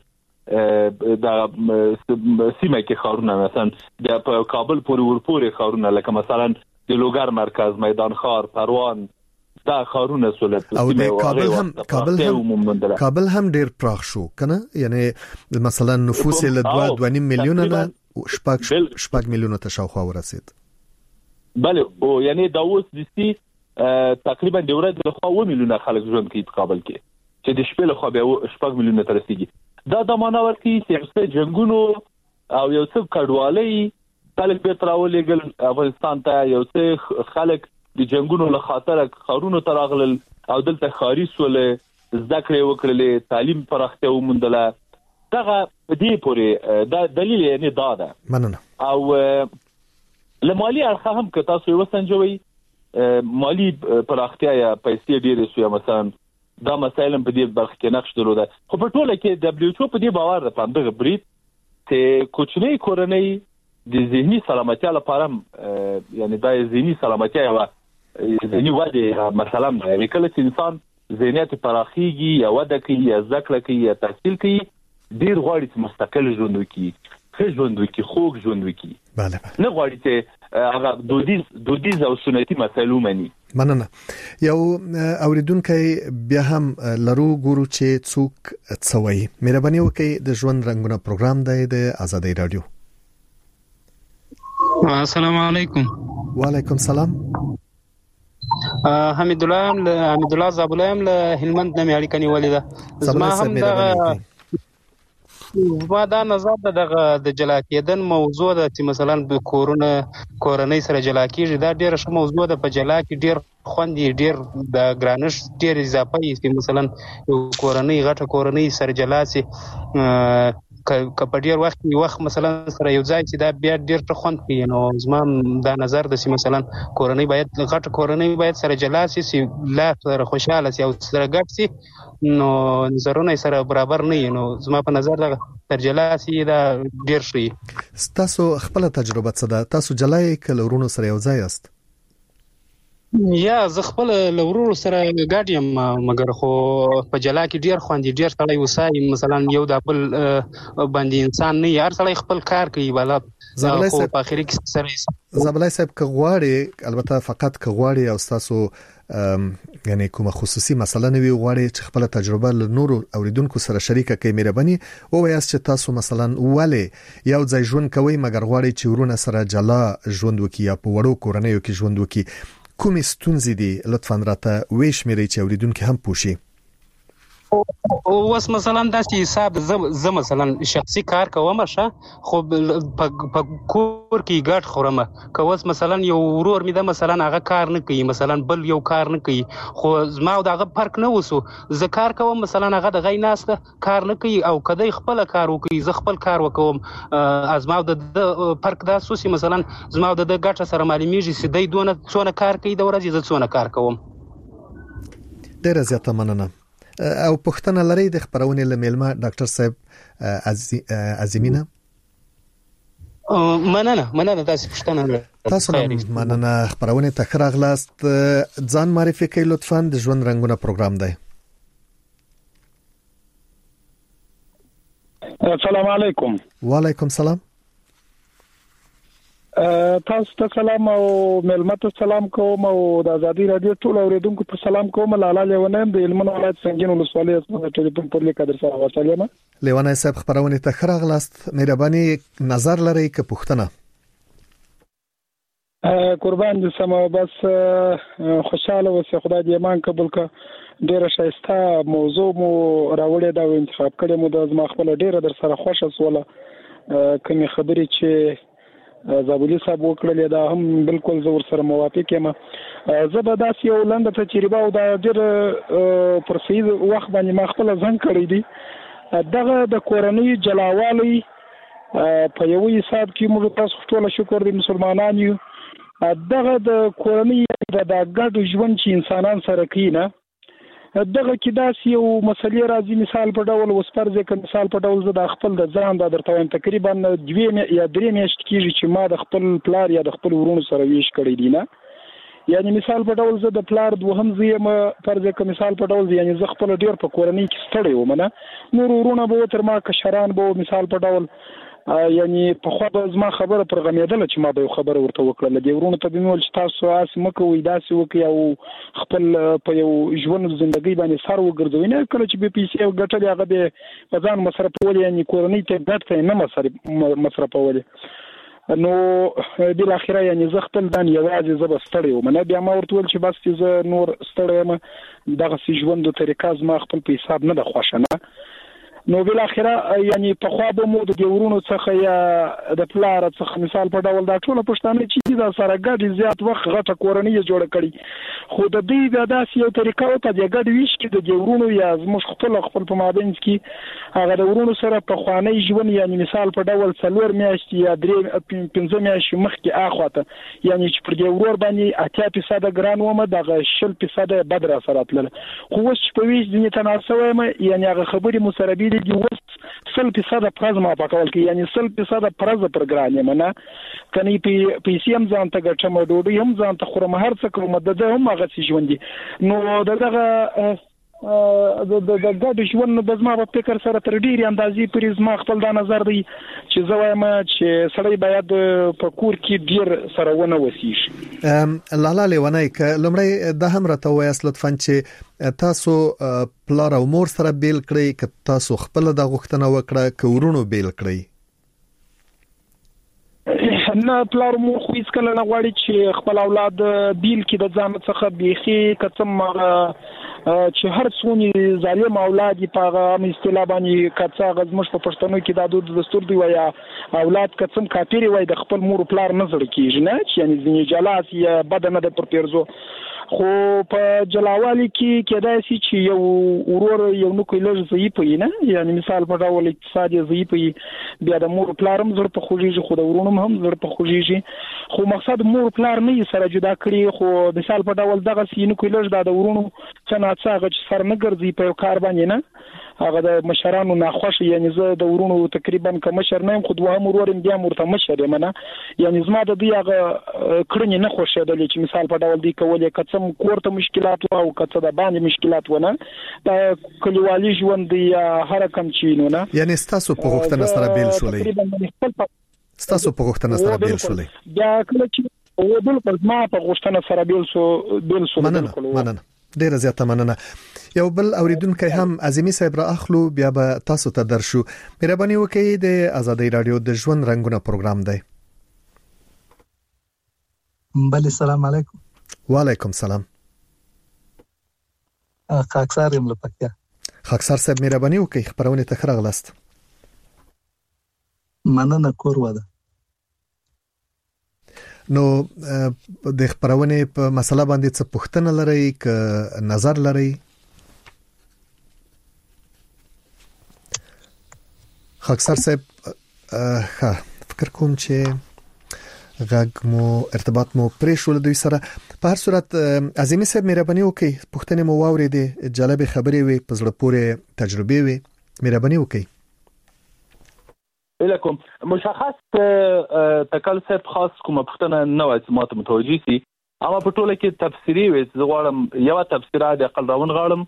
د سیمه کې ښارونه مثلا د کابل پورې ورپورې ښارونه لکه مثلا د لوګر مرکز، میدان ښار، پروان دا ښارونه سول. او د کابل هم کابل هم کابل هم ډیر پراخ شو کنه، یعنی مثلا نفوس له دوه دوه نیم میلیون نه شپږ شپږ میلیون ته شاوخوا ورسید. بله او یعنی دا اوس د سي تقریبا د ورځې له خوا اوه میلیونه خلک ژوند کوي په کابل کې چې د شپې له خوا بیا شپږ میلیونه ته رسیږي. دا د معنا ورکوي چې یو څه جنګونو او یو څه کډوالۍ خلک بیرته راولېږل افغانستان ته، یو څه خلک د جنگونو له خاطر ښارونو ته راغلل او دلته ښاري سول، زده کړې وکړلې، تعلیم پراختیا وموندله. دغه دې پورې دا دلیل یې نه دا ده. مننه. او له مالي اړخه هم که تاسو یې وسنجوئ مالي پراختیا یا پیسې ډېرې شوې مثلا دا مسایل په دې برخه کې نقش درلوده. خو په ټوله کې دبليو ایچ او په دې باور ده په دغه برید چې کوچنۍ کورنۍ د ذهني سلامتیا لپاره یعنی دا ذهني سلامتیا یو ذهني وده مثلا یعنی کله چې انسان ذهنیت پراخیږي یا وده کوي یا ذکر کوي یا تحصیل کوي ډیر غواړي چې مستقل ژوند وکړي، ښه ژوند وکړي، خوږ ژوند وکړي. بله نه غواړي چې هغه دودیز دودیز او سنتي مسایل ومني. مننه. یو اوریدونکو بیا هم لرو ګورو چې څوک څوي. مهرباني وکړئ د ژوند رنگونه پروګرام دی د آزادۍ رادیو. السلام علیکم. وعلیکم السلام. حمید الله حمید الله زابلم له هلمند نه اړیکه نیولې ده. زما هم دا ما دا نظر ده دغه د جلا کېدن موضوع ده چې مثلا د کورونه کورنۍ سره جلا کېږي، دا ډیره ښه موضوع ده. په جلا کې ډیر خوند ډیر د ګرانش ډیر اضافه یې چې مثلا یو کورنۍ غټه کورنۍ سره جلا سي که په ډیر وخت یو وخت مثلا سره یو ځای چې دا بیا ډیر ښه خوند کوي. نو زما دا نظر ده چې مثلا کورنۍ باید غټه کورنۍ باید سره جلا سي چې لا سره خوشاله سي او سره ګډ سي، نو نظرونه سره برابر نه وي. نو زما په نظر دا تر جلا سي دا ډیر شي. تاسو خپل تجربه څه ده؟ تاسو جلای کله ورونو سره یو ځای یاست؟ یا زه خپل له ورونو سره ګډ یم، مګر خو په جلا کې ډیر خوند ډیر سړی وسای مثلا یو د خپل باندې انسان نه هر سړی خپل کار کوي بل خو په اخر کې سره زبلای صاحب کغواړي البته فقط کغواړي او تاسو یعنی کومه خصوصي مسله نه وی غواړي چې خپل تجربه له نورو اوریدونکو سره شریکه کړئ. مهرباني او وایاست چې تاسو مثلا ولې یو ځای ژوند کوي مګر غواړي چې ورونه سره جلا ژوند وکړي یا په وړو کورنیو کې ژوند وکړي. کومې ستونزې دي لطفاً راته ویشمېرئ چې اوریدونکو هم پوښي. او اوس مثلا داسې حساب زه مثلا شخصي کار کوم شه خو په کور کې ګډ خورم، که اوس مثلا یو ورور مې د مثلا هغه کار نه کوي مثلا بل یو کار نه کوي خو زما او دغه فرق نه وسو، زه کار کوم مثلا هغه د غي ناسته کار نه کوي او کدی خپل کار وکړي زه خپل کار وکوم، ازما د فرق دا سوسي مثلا زما د ګټه سره معلومیږي چې دای دونه څونه کار کوي د ورځې زه څونه کار کوم. ډیره زیاته مننه. او پښتنه لري د خبرونه لملما ډاکټر صاحب عظیمینه. مننه مننه تاسو پښتنه تاسو مننه خبرونه تخره غلاست. ځان معرفي کړئ لطفا. د ژوند رنگونه پروګرام دی. السلام علیکم. وعلیکم السلام. تاسو ته سلام او ملمت سلام کوم او د ازادي رادیو ټول اوریدونکو ته سلام کوم. لاله لیونم د هلمند ولایت سنگین ولسوالۍ څخه ټلیفون پر لیک در سره وسلم. لیوانای صاحب خبرونه ته خراغلاست. مهرباني نظر لري که پښتنه قربان دې سم بس خوشاله اوسه خدای دې ایمان قبول کړه. ډیره شایسته موضوع مو راوړې دا انتخاب کړې مو د زما خپل ډیره در سره خوشاله سواله کومې خبرې چې زابلی صاحب وکړل دا هم بالکل زور سره موافق یم. زه به داسې یو لنډه تجربه او دا ډېر پر صحیح وخت باندې ما خپل ځان کړی دی. دغه د کورنۍ جلاوالي په یو حساب کې موږ تاسو ټول شکر دي مسلمانان یو. دغه د کورنۍ د ګډ ژوند چې انسانان سره کینه دغه کې داسې یو مسلې راځي. مثال په ډول وسپرځه ک مثال په ډول زه د خپل د ځان د درته وایم تقریبا دوه یا درې میاشتې کېږي چې ما د خپل پلار یا د خپل ورونو سره ویش کړی دی نه. یعنی مثال په ډول زه د پلار دوهم زیم پرځه ک مثال په ډول یعنی زه خپل ډیر په کورنۍ کې ستړی وم نه. نور ورونه به تر ما کشران به مثال په ډول یعنی په خو به زما خبره پر غمیدل چې ما به خبره ورته وکړه. د ورونو ته بمول چې تاسو اس مکه وې داسې وکي او خپل په یو ژوند ژوندۍ باندې سر وګرځوي نه. کله چې به پیسې ګټلې هغه به ځان مصرفول یعنی کورنۍ ته ګټه نه مصرف مصرفول. نو بل اخره یعنی زه خپل دان یوازې زه بستړی وم نه. بیا ما ورته ول چې بس چې زه نور ستړی یم دغه سی ژوند د طریقه زما خپل په حساب نه د خوښه نه. نو بل اخره یعنی په خوا به مو د ورونو څخه یا د پلار څخه مثال په ډول دا ټول پښتانه چې دا سره ګډ زیات وخت غټه کورنۍ جوړ کړي خو د دې د داسې یو طریقه او په دې ګډ ویش کې د ورونو یا زموږ خپل خپل په مابین کې هغه د ورونو سره په خواني ژوند یعنی مثال په ډول څلور میاشتې یا درې پنځه میاشتې مخکې اخواته یعنی چې پر دې ورور باندې اتیا فیصد ګران ومه دغه شل فیصد بد را سره تل. خو اوس په ویش دې تناسب یعنی هغه خبرې مسربي دي وس سل فیصد پرز ما پکول کې یعنی سل فیصد پرز پر ګران یم نه. کني په پیسې هم ځان ته ګټم ډوډۍ هم ځان ته خورم هر څه کوم د هم هغه څه ژوند دي. نو دغه د د ګډ ژوند د زما په فکر سره تر ډیرې اندازې پرې زما خپل دا نظر دی چې زه وایم چې سړی باید په کور کې ډیر سره ونه وسیږي. لاله لیونای ک لمړی د هم راته وایس لطفا چې تاسو پلار او مور سره بیل کړئ ک تاسو خپل د غوښتنه وکړه ک ورونو بیل کړئ. نه پلار مور خو هیڅ کله نه غواړي چې خپل اولاد بیل کې د ځان څخه بيخي کڅم چې هر څونی ظالم اولاد په هغه اصطلاح باندې کڅا غزمش په پښتنو کې د دود دستور دی ویا اولاد کڅم کاپیری وای د خپل مور پلار نظر کیږي نه چې یعنی ځنی جلاس یا بدنه د پر پیرزو. خو په جلاوالي کې کېدای شي چې یو ورور یو نو کولر ضعیف وي نه یعنی مثال په ډول اقتصادي ضعیف وي بیا د مور پلارم زړه په خوږیږي خو د ورونو هم زړه په خوږیږي. خو مقصد مور پلار نه سره جدا کړی خو مثال په ډول دغه سینو کولر د ورونو څنګه څنګه سر نه ګرځي په کار باندې نه هغه د مشرانو ناخوش یعنی زه د ورونو تقریبا کوم مشر نه خو دوه مور ورم بیا مرته مشر یم نه یعنی زما د دې هغه کړنی نه خوښه د چې مثال په ډول دی کولې کڅم کوړه مشکلات او کڅه د باندې مشکلات ونه د کلیوالي ژوند یا هر کم چینو نه یعنی تاسو په غوښتنه سره بیل شولې تاسو په غوښتنه سره بیل شولې بیا کله چې و بالکل ما په غوښتنه سره بیل شو بیل شو بالکل مننه ډیره زیاته مننه. یو بل اوریدونکو هم عظیمی صاحب را اخلو بیا به تاسو ته درشو. مهرباني وکړئ د آزادۍ رادیو د ژوند رنگونه پروګرام دی. بله سلام علیکم. وعلیکم سلام. خاکسار یم لپاره. خاکسار صاحب مهرباني وکړئ خبرونه ته خرغلست. مننه کور وده. نو د خبرونه په مسله باندې څه پوښتنه لرئ ک نظر لرئ؟ خاکسار صاحب ها فکر کوم چې غږ مو ارتباط مو پرې شو دوی سره. په هر صورت عظیمی صاحب مهرباني وکړئ پوښتنه مو واورېدې جالب خبرې وي په زړه پورې تجربه وي مهرباني وکړئ. لکم مشخص تکل صاحب خاص کومه پښتنه نه وای چې ماته متوجي سي اما په ټوله کې تفسیری وي زه غواړم یو تفسیر د عقل راون غواړم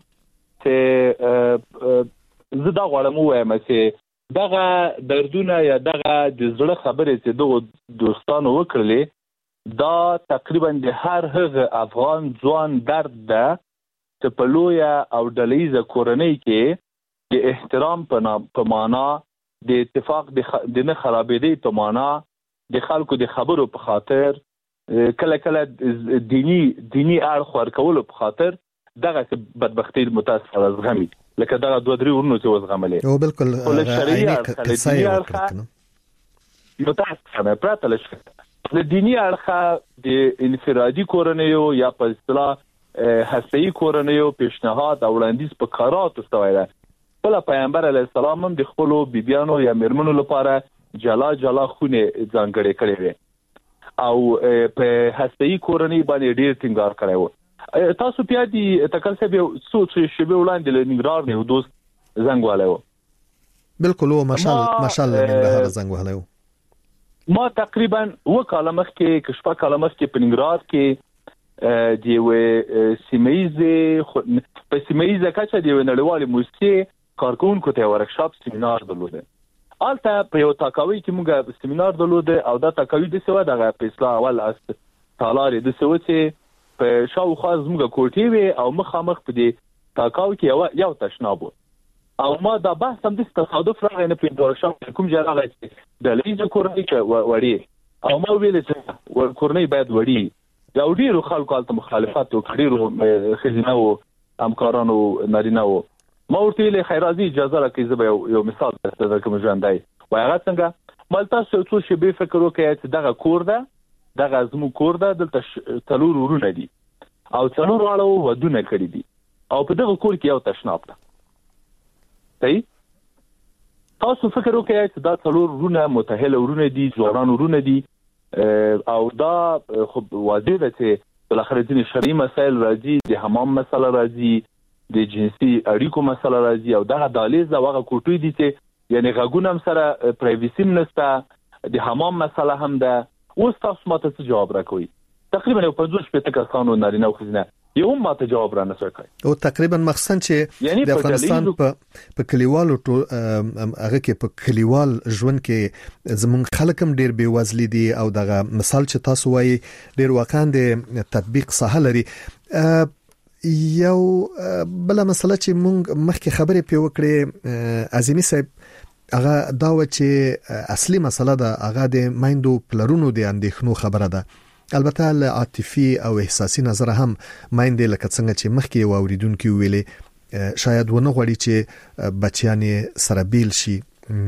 چې زه دا غواړم وایم چې دغه دردونه یا دغه د زړه خبرې چې دوه دوستانو وکړلې دا تقریبا د هر هغه افغان ځوان درد ده چې په لویه او ډلهیزه کورنۍ کې د احترام په معنا د اتفاق د نه خرابېدې په معنا د خلکو د خبرو په خاطر کله کله دینی دینی اړخ ورکول په خاطر دغه بدبختی متاسفه زغمي لکه دغه دوه درې ورونو چې وزغملې او بالکل شریعه نو تاسو هم پراته لشه د دینی اړخه د انفرادي کورنیو یا په اصطلاح هسته‌ای کورنیو پیشنهاد او وړاندیز په کاراتو شوی دی. بل پیغمبر علیه السلام هم د خپل بیبیانو یا میرمنو لپاره جلا جلا خونه ځانګړې کړې وي او په هسته‌ای کورنۍ باندې ډېر ټینګار کړی و. تاسو بیا د تکل صاحب یو څو شیبې وړاندې له ننګرهار نه یو دوست زنګ وهلی و. بالکل و مشال مشال له ننګرهار زنګ وهلی و. ما تقریبا اوه کاله مخکې که شپږ کاله مخکې په ننګرهار کې د یوې سیمه ییزې په سیمه ییزه کچه د یوې نړیوالې موسسې کارکونکو ته ورکشاپ سیمینار درلوده. البته په یو تاکاوي کې موږ سیمینار درلوده او دا تاکاوي د سوا دغه په اصلاح اول اس سالار د سوا چې په شاوخوا زموږ کوټې وي او مخامخ په دې تاکاوي کې یو یو تشناب او ما دا بحث هم د تصادف راغی نه په ورکشاپ کوم ځای راغی چې د لیزو کورنۍ چې وړي او ما ویل چې کورنۍ باید وړي دا ډیرو خلکو البته مخالفت وکړي خزینه او همکارانو نارینه و. ما ورته ویل خیر راځي اجازه راکړئ زه به یو مثال درکوم ژوندی وای هغه څنګه مال تاسو څو شیبې فکر وکړئ چې دغه کور ده دغه زموږ کور ده دلته څلور ورونه دي او څلور واړه ودونه کړي دي او په دغه کور کې یو تشناب ده. صحیح تاسو فکر وکړئ چې دا څلور ورونه متأهل ورونه دي ځوانان ورونه دي او دا خو واضح ده چې بالاخره ځینې شرعي مسایل راځي د حمام مسله راځي د جنسي اړیکو مسله راځي او دغه دالیز او هغه کوټوي دي چې یعنی غوګون هم سره پرایویسی نشته د حمام مسله هم ده. اوس تاسو ماته څه جواب راکوي؟ تقریبا یو پنځوس شپېته کسانو نارینه او ښځینه یو ماته جواب را نه سکای او تقریبا مخصن چې د افغانستان په په کلیوالو هغه کې په کلیوال ژوند کې زمونږ خلک هم ډیر بې وزلي دي او دغه مثال چې تاسو وایي ډیر واقعا د تطبیق ساحه لري. یو بل مسله چې مونږ مخکې خبرې پې وکړې عظیمی صاحب هغه دا و چې اصلي مسله ده هغه د مایندو پلرونو د اندېښنو خبره ده. البته له عاطفي او احساسي نظر هم مایندې لکه څنګه چې مخکې واوریدونکو ویلې شاید ونه غواړي چې بچیان سره بیل شي.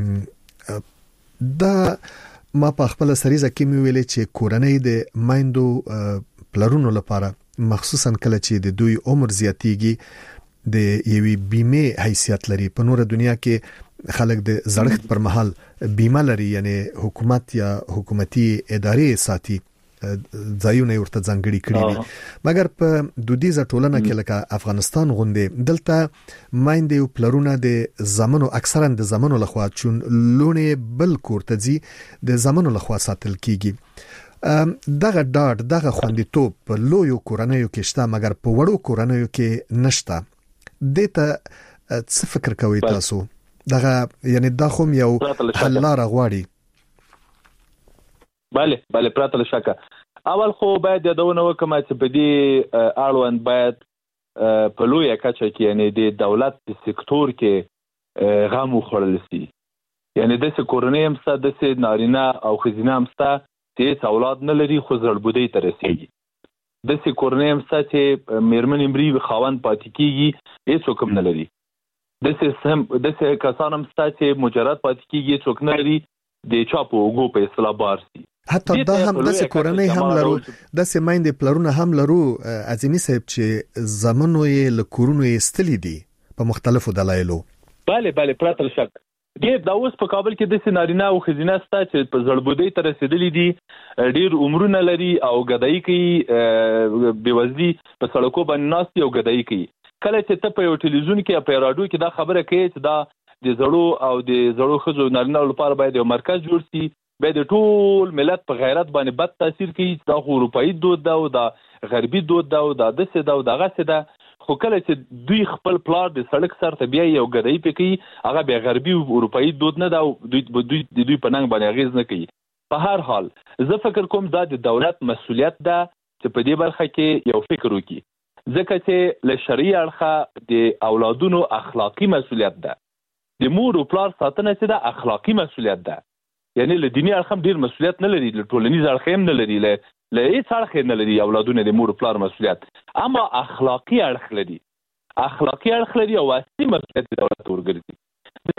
دا ما په خپل سریزه کې مې ویلې چې کورنۍ د مایندو پلرونو لپاره مخصوصا کله چې د دوی عمر زیاتیږي د یوې بیمه حیثیت لري. په نور دنیا کې خلک د زړښت پر مهال بیمه لري یعنی حکومت یا حکومتي ادارې ساتي ځایونه ورته ځانګړي کړي دي مګر په دودیزه ټولنه کې لکه افغانستان غوندې دلته مایندې او پلرونه د زمانو اکثرا د زمانو لخوا چون لونه بل کورته دي د زمانو لخوا ساتل کیږي. دغه ډاډ دغه خوندیتوب په لویو کورنیو کې شته مګر په وړو کورنیو کې نشته. دته څه فکر کوي تاسو؟ دغه یعنی دا خو یو حل لاره غواړي. بله بله پراته لشکه اول خو باید یادونه وکم چې په دې اړوند باید په لویه کچه کې یعنی د دولت په سکتور کې غم وخوړل شي. یعنی د کورنۍ هم ست د نارینه او ښځینه هم ست چې اولاد نه لري خو زړبودي ته رسیږي. د کورنۍ هم ست چې میرمن امري خاوند پاتې کیږي هیڅ حکم نه لري. د سم د کسان هم ست چې مجرد پاتې کیږي څوک نه لري د چاپو وګو په اصطلاح بار سي. حتی دا هم د کورنۍ هم لرو د سیمایندې پلرونه هم لرو عظیمی صاحب چې زمونو یې لکورونو یې استلی دي په مختلفو دلایلو. bale bale پراتل شک دې دا اوس په کابل کې د سینارینه او خزینه ستا چې په زړبودي تر رسیدلې دي ډیر عمرونه لري او غدای کوي بيوزلي په سړکو باندې ناس یو غدای کوي. کله چې ته په یو ټلویزیون کې په رادیو کې دا خبره کوي چې دا د زړو او د زړو خزو نارینه لپاره باید یو مرکز جوړ شي به د ټول ملت په غیرت باندې بد تاثیر کوي. دا اروپאי دود دا او دا غربي دود دا او دا د څه دا او دغه څه دا خو کله چې دوی خپل پلار د سړک سر ته بیا یو غدای پکې هغه به غربي او اروپאי دود نه دا دوی دوی د دوی په ننګ باندې غیز نه کوي. په هر حال زه فکر کوم دا د دولت مسؤلیت ده چې په دې برخه کې یو فکر وکړي ځکه چې له شرعي اړخه د اولادونو اخلاقی مسؤلیت ده. د مور او پلار ساتنه چې د اخلاقی مسؤلیت ده یعنی له دینی اړخ هم ډیر مسؤلیت نه لري له ټولنیز اړخ هم نه لري له له هیڅ اړخ نه لري اولادونه د مور او پلار مسؤلیت اما اخلاقی اړخ لري اخلاقی اړخ لري او اصلي مسؤلیت د دولت ورګرځي. د دولت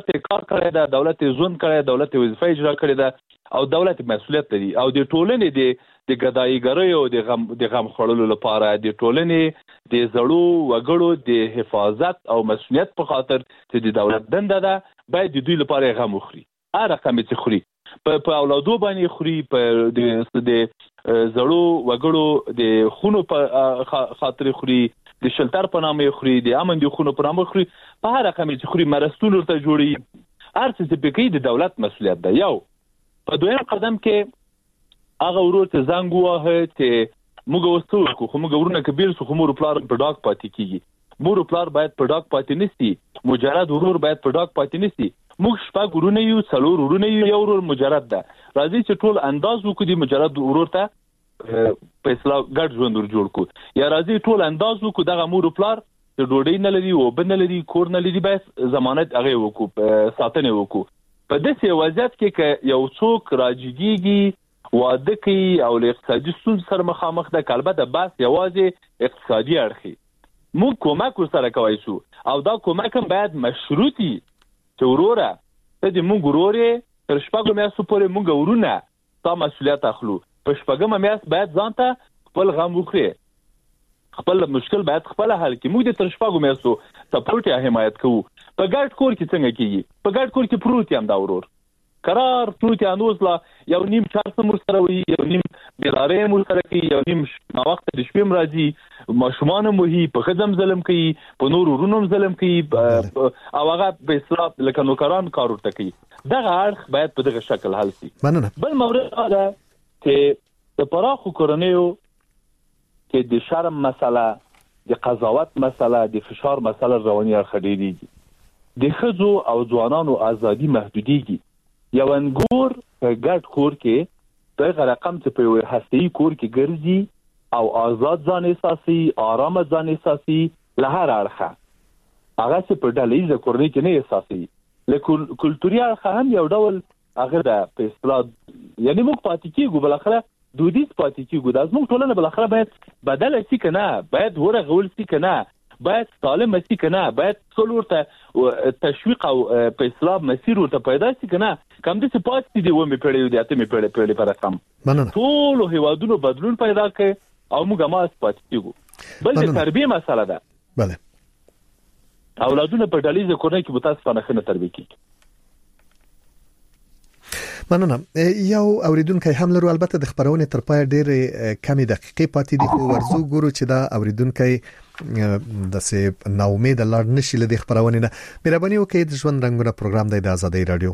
دولت کار کړی دا، دولت ژوند کړی، دولت وظیفه اجرا کړې ده او دولت مسؤلیت لري او د ټولنې د د ګدایګرۍ او د غم د غم خړلو لپاره د ټولنې د زړو وګړو د حفاظت او مسؤلیت په خاطر چې د دولت دنده ده باید د دوی لپاره غم وخوري. هر رقم چې خوري په په اولادو باندې خوري، په د د زړو وګړو د خونو په خاطر خوري، د شلتر په نامه خوري، د امن د خونو په نامه خوري، په هر رقم چې خوري مرستونو ته جوړي. هر څه چې پکې د دولت مسؤلیت ده. یو په دویم قدم کې هغه ورور ته زنګ ووهه چې موږ وستو کو خو موږ ورونه کبیر سو خو مور پلار په ډاک پاتې کیږي. مور پلار باید په ډاک پاتې نشي، مجرد ورور باید په ډاک پاتې نشي. موږ شپږ ورونه یو، څلور ورونه یو، یو ورور مجرد ده. راځي چې ټول انداز وکړو د مجرد ورور ته په اصطلاح ګډ ژوند ور جوړ کو، یا راځي ټول انداز وکړو دغه مور پلار د ډوډۍ نه لري او بن نه لري، کور نه لري، بس ضمانت هغه وکړو، ساتنه وکړو. په داسې وضعیت کې چې یو څوک راجګيږي واده کوي او له اقتصادي ستونزو سره مخامخ ده، البته بس یوازې اقتصادي اړخي موږ کومک ورسره کوي شو او دا کومک هم باید مشروطي چې وروره ته د موږ ورورې تر شپږو میاشتو پورې موږ ورونه تا مسؤلیت اخلو، په شپږمه میاشت باید ځان ته خپل غم وخوري، خپل مشکل باید خپل حل کړي. موږ د تر شپږو میاشتو سپورټ یا حمایت کوو. په ګډ کور کې څنګه کیږي؟ په ګډ کور کې پروت یم دا ورور قرار پروت یم نو ځلا یو نیم چار سم سره وي، یو نیم بلاره مو سره کوي، یو نیم ما وخت د شپې مرাজি ماشومان مو هي په خدم ظلم کوي، په نور ورونو ظلم کوي او هغه په اصطلاح لکه نوکران کار ورته کوي. دغه اړخ باید په دغه شکل حل شي. بل مورد دا چې د پراخو کورنیو کې د شرم مسله، د قضاوت مسله، د فشار مسله رواني اړخ ډېریږي. د ښځو او ځوانانو ازادي محدودېږي. یو انګور په ګډ کور کې دغه رقم چې په یو هسته‌ایي کور کې ګرځي او آزاد ځان احساسي، آرام ځان احساسي، له هر اړخه هغه چې په ډلهیزه کورنۍ کې نه احساسي. له کلتوري اړخه هم یو ډول هغه ده په اصطلاح، یعنی موږ پاتې کېږو بالاخره دودیز پاتې کېږو. دا زموږ ټولنه بالاخره باید بدله شي که نه، باید ورغول شي که نه، باید سالم شي که نه، باید ټول ورته تشویق او په اصطلاح مسیر ورته پیدا شي که نه. کوم داسې پاتې دي اوومې پیړۍ او د اتمې پیړۍ پیړۍ په رقم ټولو هېوادونو بدلون پیدا کړي او موږ هماغسې پاتې کېږو. بل د تربیې مسله ده. بله اولادونه په ډلهیزه کورنۍ کې متاسفانه ښه نه تربیه کېږي. مننه. یو اوریدونکو هم لرو، البته د خبرونې تر پای ډېر کمی دقیقې پاتې دي، خو ورزو ګورو چې دا اوریدونکو د سه ناامید لاړ نشي له خبرونې نه. مهرباني وکړئ د ژوند رنگونه پروګرام دی د آزادۍ رادیو.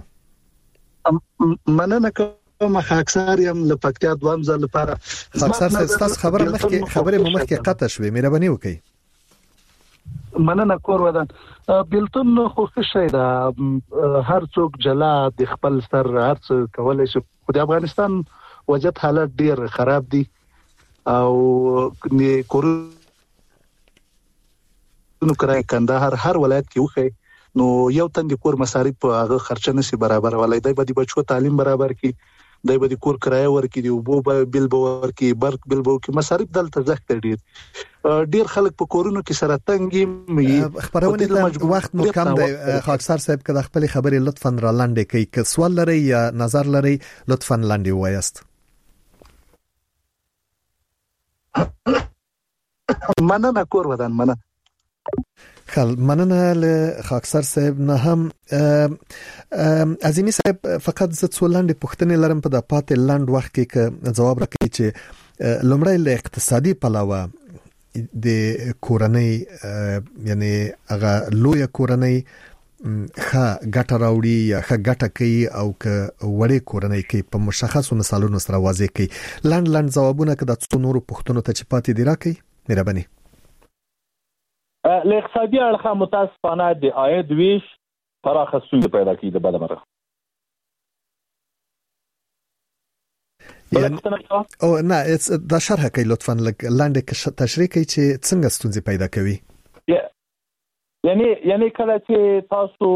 مننه کوم. اکثر یم له پکتیا دوام ځل لپاره اکثر تاسو خبره مخکې خبره مو مخکې قطع شوې، مهرباني وکړئ. مننه کور ودان. بیلتون خو ښه شی ده، هر څوک جلا د خپل سر هر څه کولای شي. خو د افغانستان وضعیت حالت ډیر خراب دي او کورونو کرای کندهار هر ولایت کې وخی نو یو تند کور مصارف هغه خرچه نشي برابر ولای دی به د بچو تعلیم برابر کی، دی به د کور کرایه ورکی دی او بو بل به ورکی، برق بل به کی، مصارف دلته زښت ډیر ډیر خلک په کورونو کې سره تنګي. خبرونه ته وخت مو کم دی. خاکسار صاحب که د خپل خبرې لطفا را لاندې کوي، که سوال لري یا نظر لري لطفا لاندې وایاست. مننه کور ودان. مننه. خل مننه له خاکسار صاحب نه هم. عظیمی صاحب فقط زه څو لاندې پوښتنې لرم په د پاتې لاند وخت کې که جواب راکړي چې لومړی له اقتصادي پلوه د کورنۍ یعنی هغه لویه کورنۍ ښه ګټه راوړي یا ښه ګټه کوي او که وړې کورنۍ کوي، په مشخصو مثالونو سره واضح کوي. لاند لاند ځوابونه که د څو نورو پوښتنو ته چې پاتې دي راکړي مهرباني. له اقتصادي اړخه متاسفانه د عاید ویش پراخه ستونزې پیدا کوي د بده مرغه. او نه دا شرح کوي لطفا لاندې تشریح کوي چې څنګه ستونزې پیدا کوي. یعنی یعنی کله چې تاسو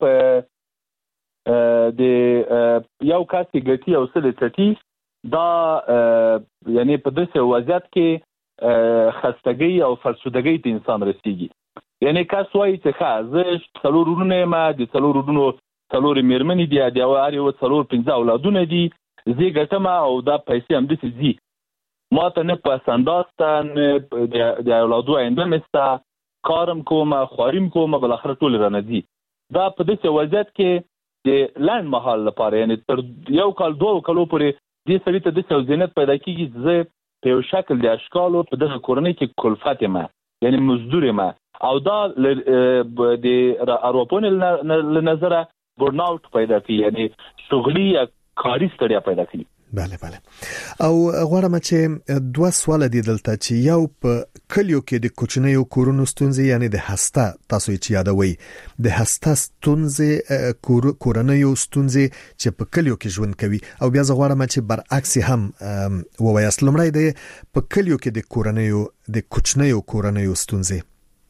په د یو کس ګټي او سل چټي دا یعنی په داسې وضعیت کې خستګي او فرسودګي ته انسان رسیږي. یعنی کس وایي چې ښه زه څلور ورونه ما د څلور ورونو څلور میرمنې دي د هر یو څلور پنځه اولادونه دي زی ګټم او دا پیسې هم دي زی ما ته نه پسنداسته د اولادو آینده مسته کارم کوم خواریم کوم بل اخر ټول رانه دي دا په دې وضعیت کې د لاند محل لپاره یعنی تر یو کال دوه کالو پورې دې سړي ته د څوزینت پیدا کیږي زه په یو شکل د اشکالو په دغه کورنۍ کې کلفت ما یعنی مزدور ما او دا د اروپون لنظره برن اوټ پیدا کوي یعنی شغلي یا کاري ستړیا پیدا کوي. بله بله. او غواړم چې دوه سوال دي دلته چې یو په کلیو کې د کوچنیو کورونو ستونزې یعنی د هسته تاسو چې یادوي د هسته ستونزې کور کورنیو ستونزې چې په کلیو کې ژوند کوي او بیا زه غواړم چې برعکس هم ووایاست لمړی د په کلیو کې د کورنیو د کوچنیو کورنیو ستونزې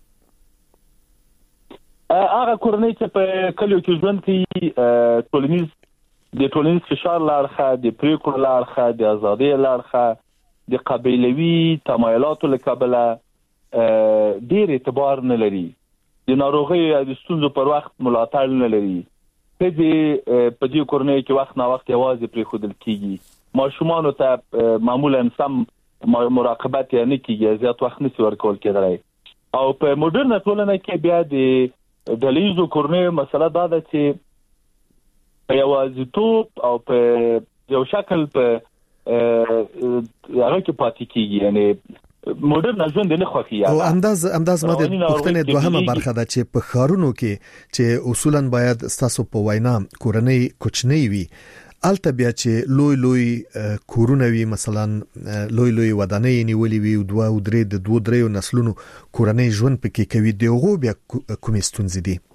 هغه کورنۍ چې په کلیو کې ژوند کوي ټولنیز د ټولنیز فشار لارخه د پریکړو لارخه د ازادۍ لارخه د قبیلوي تمایلاتو لکبله ډیر اعتبار نه لري د ناروغي د ستونزو پر وخت ملاتړ نه لري په دې په دې کورنۍ کې وخت نه وخت یوازې پرې خودل کیږي ماشومان ته معمولا سم مراقبت یې نه کیږي زیات وخت نشي ورکول کېدای او په موډرن ټولنه کې بیا د دلیزو کورنۍ مسله دا ده چې په یوازیتوب او په یو شکل په هغه کې پاتې کیږي یعنی موډرن ژوند نه خوښي او انداز انداز ماده پښتنه دوهمه برخه ده چې په خارونو کې چې اصولا باید ستاسو په وینا کورنۍ کوچنی وي الته بیا چې لوی لوی کورونه وي مثلا لوی لوی ودانۍ نیولې وي او دوه او درې د دوه درې نسلونو کورنۍ ژوند پکې کوي دغه بیا کومې ستونزې دي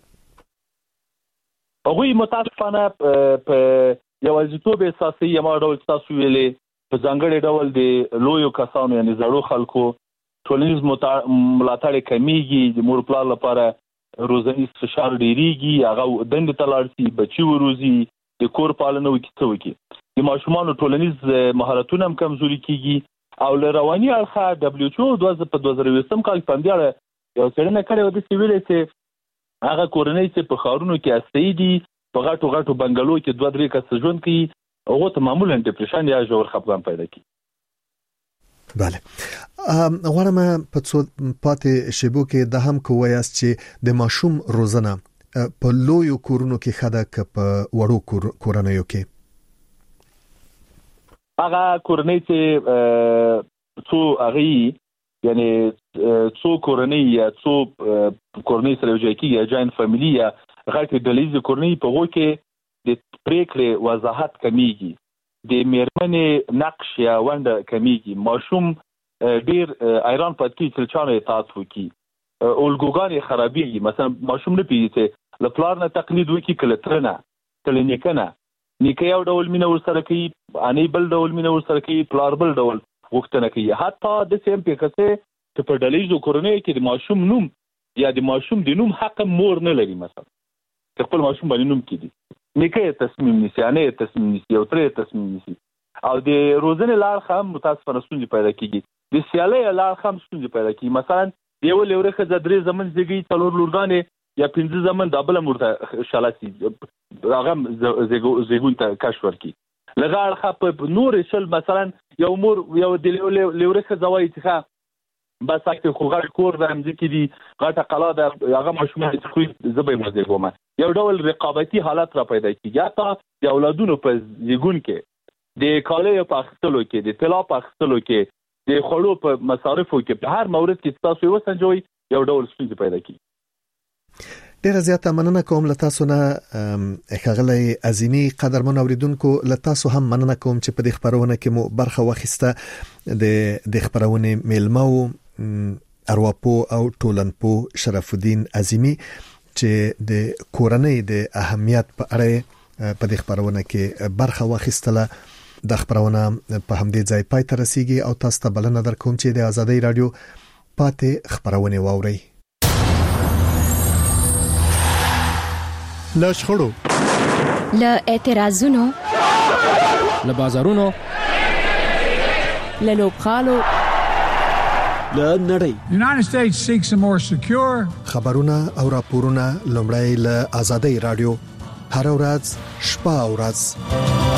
هغوی متاسفانه په یوازیتوب احساسي یما ډول تاسو ویلې په ځانګړي ډول د لویو کسانو یعنی زړو خلکو ټولنیز ملاتړ کمیږي د مور پلار لپاره روزنیز فشار ډیریږي هغه دند تلارسي بچي وروزي د کور پالنه وکړي وکړي د ماشومان ټولنیز مهارتونه هم کمزوري کیږي او ل رواني اړخه دبليو ایچ او په دوه زره اووه کال په اندیاله یو څېړنه کړې و د سیویل چې هغه کورنۍ چې په خارونو کې استي دي په غټو غټو بنگلو کې دوه درې کس ژوند کوي هغه ته معمولا ډیپریشن یا ژور خپګان پیدا کوي. بله غواړم په څو پاتې شیبو کې د هم کویاست چې د ماشوم روزنه په لویو کورونو کې خده ک په وړو کورنیو کې هغه کورنۍ چې څو هغه یعنی څو کورنۍ یا څو کورنۍ سره یو ځای کې یا جاین فاميلي یا غټ ډلېز کورنۍ په وګ کې د پریکړې وضاحت کمیږي د میرمنې نقش یا ونده کمیږي ماشوم ډیر ایران پاتې چې چانه اطاعت وکي اولګوګان خرابېږي مثلا ماشوم نه پیږي ل پلان تقلید وکي کله ترنه کله نیکنه نیکه یو ډول مینه ور سره کوي اني بل ډول مینه ور سره کوي پلار بل ډول وختونه کوي حتی د سیم په کته چې په ډلېزو کورنۍ کې د ماشوم نوم یا د ماشوم د نوم حق مور نه لري مثلا خپل ماشوم باندې نوم کړي نیکه تصمیم نیسي انې تصمیم نیسي او ترې تصمیم نیسي او د روزنې لار هم متاسفانه ستونزې پیدا کیږي د سیالۍ لار هم ستونزې پیدا کیږي مثلا یو لورخه د درې زمن زیږي څلور لورګانې یا پنځه زمن د بل مرته شالاسي هغه زیګون ته کش ورکی لغړ خپ نور شل مثلا یو مور یو د لورخه زوای څخه بس اکه خو غړ کور د امځ کې دي غټه قلا د هغه مشمول خو زبې مزه کومه یو ډول رقابتي حالت را پیدا کیږي تا د اولادونو په زیګون کې د کالې په اخستلو کې د طلا په اخستلو کې د خړو په مصارفو کې په هر مورد کې تاسو یو سنجوي یو ډول ستونزې پیدا کیږي. ډیر زیاته مننه کوم له تاسو نه خغلی عظیمی قدرمن اوریدونکو له تاسو هم مننه کوم چې په دې خبرونه کې مو برخه واخیسته د د خبرونه میلمو ارواپو او ټولنپو شرف الدین عظیمی چې د کورنۍ د اهمیت په اړه په دې خبرونه کې برخه واخیستله. د خبرونه په همدې ځای پای ته رسیدي او تاسو ته بلنه درکوم چې د آزادۍ رادیو پاتې خبرونه واورئ. له شخړو له اعتراضونو له بازارونو له لوبخالو له نړۍ United States seeks a more secure خبرونه او راپورونه لومړی له آزادۍ رادیو هر ورځ شپه او ورځ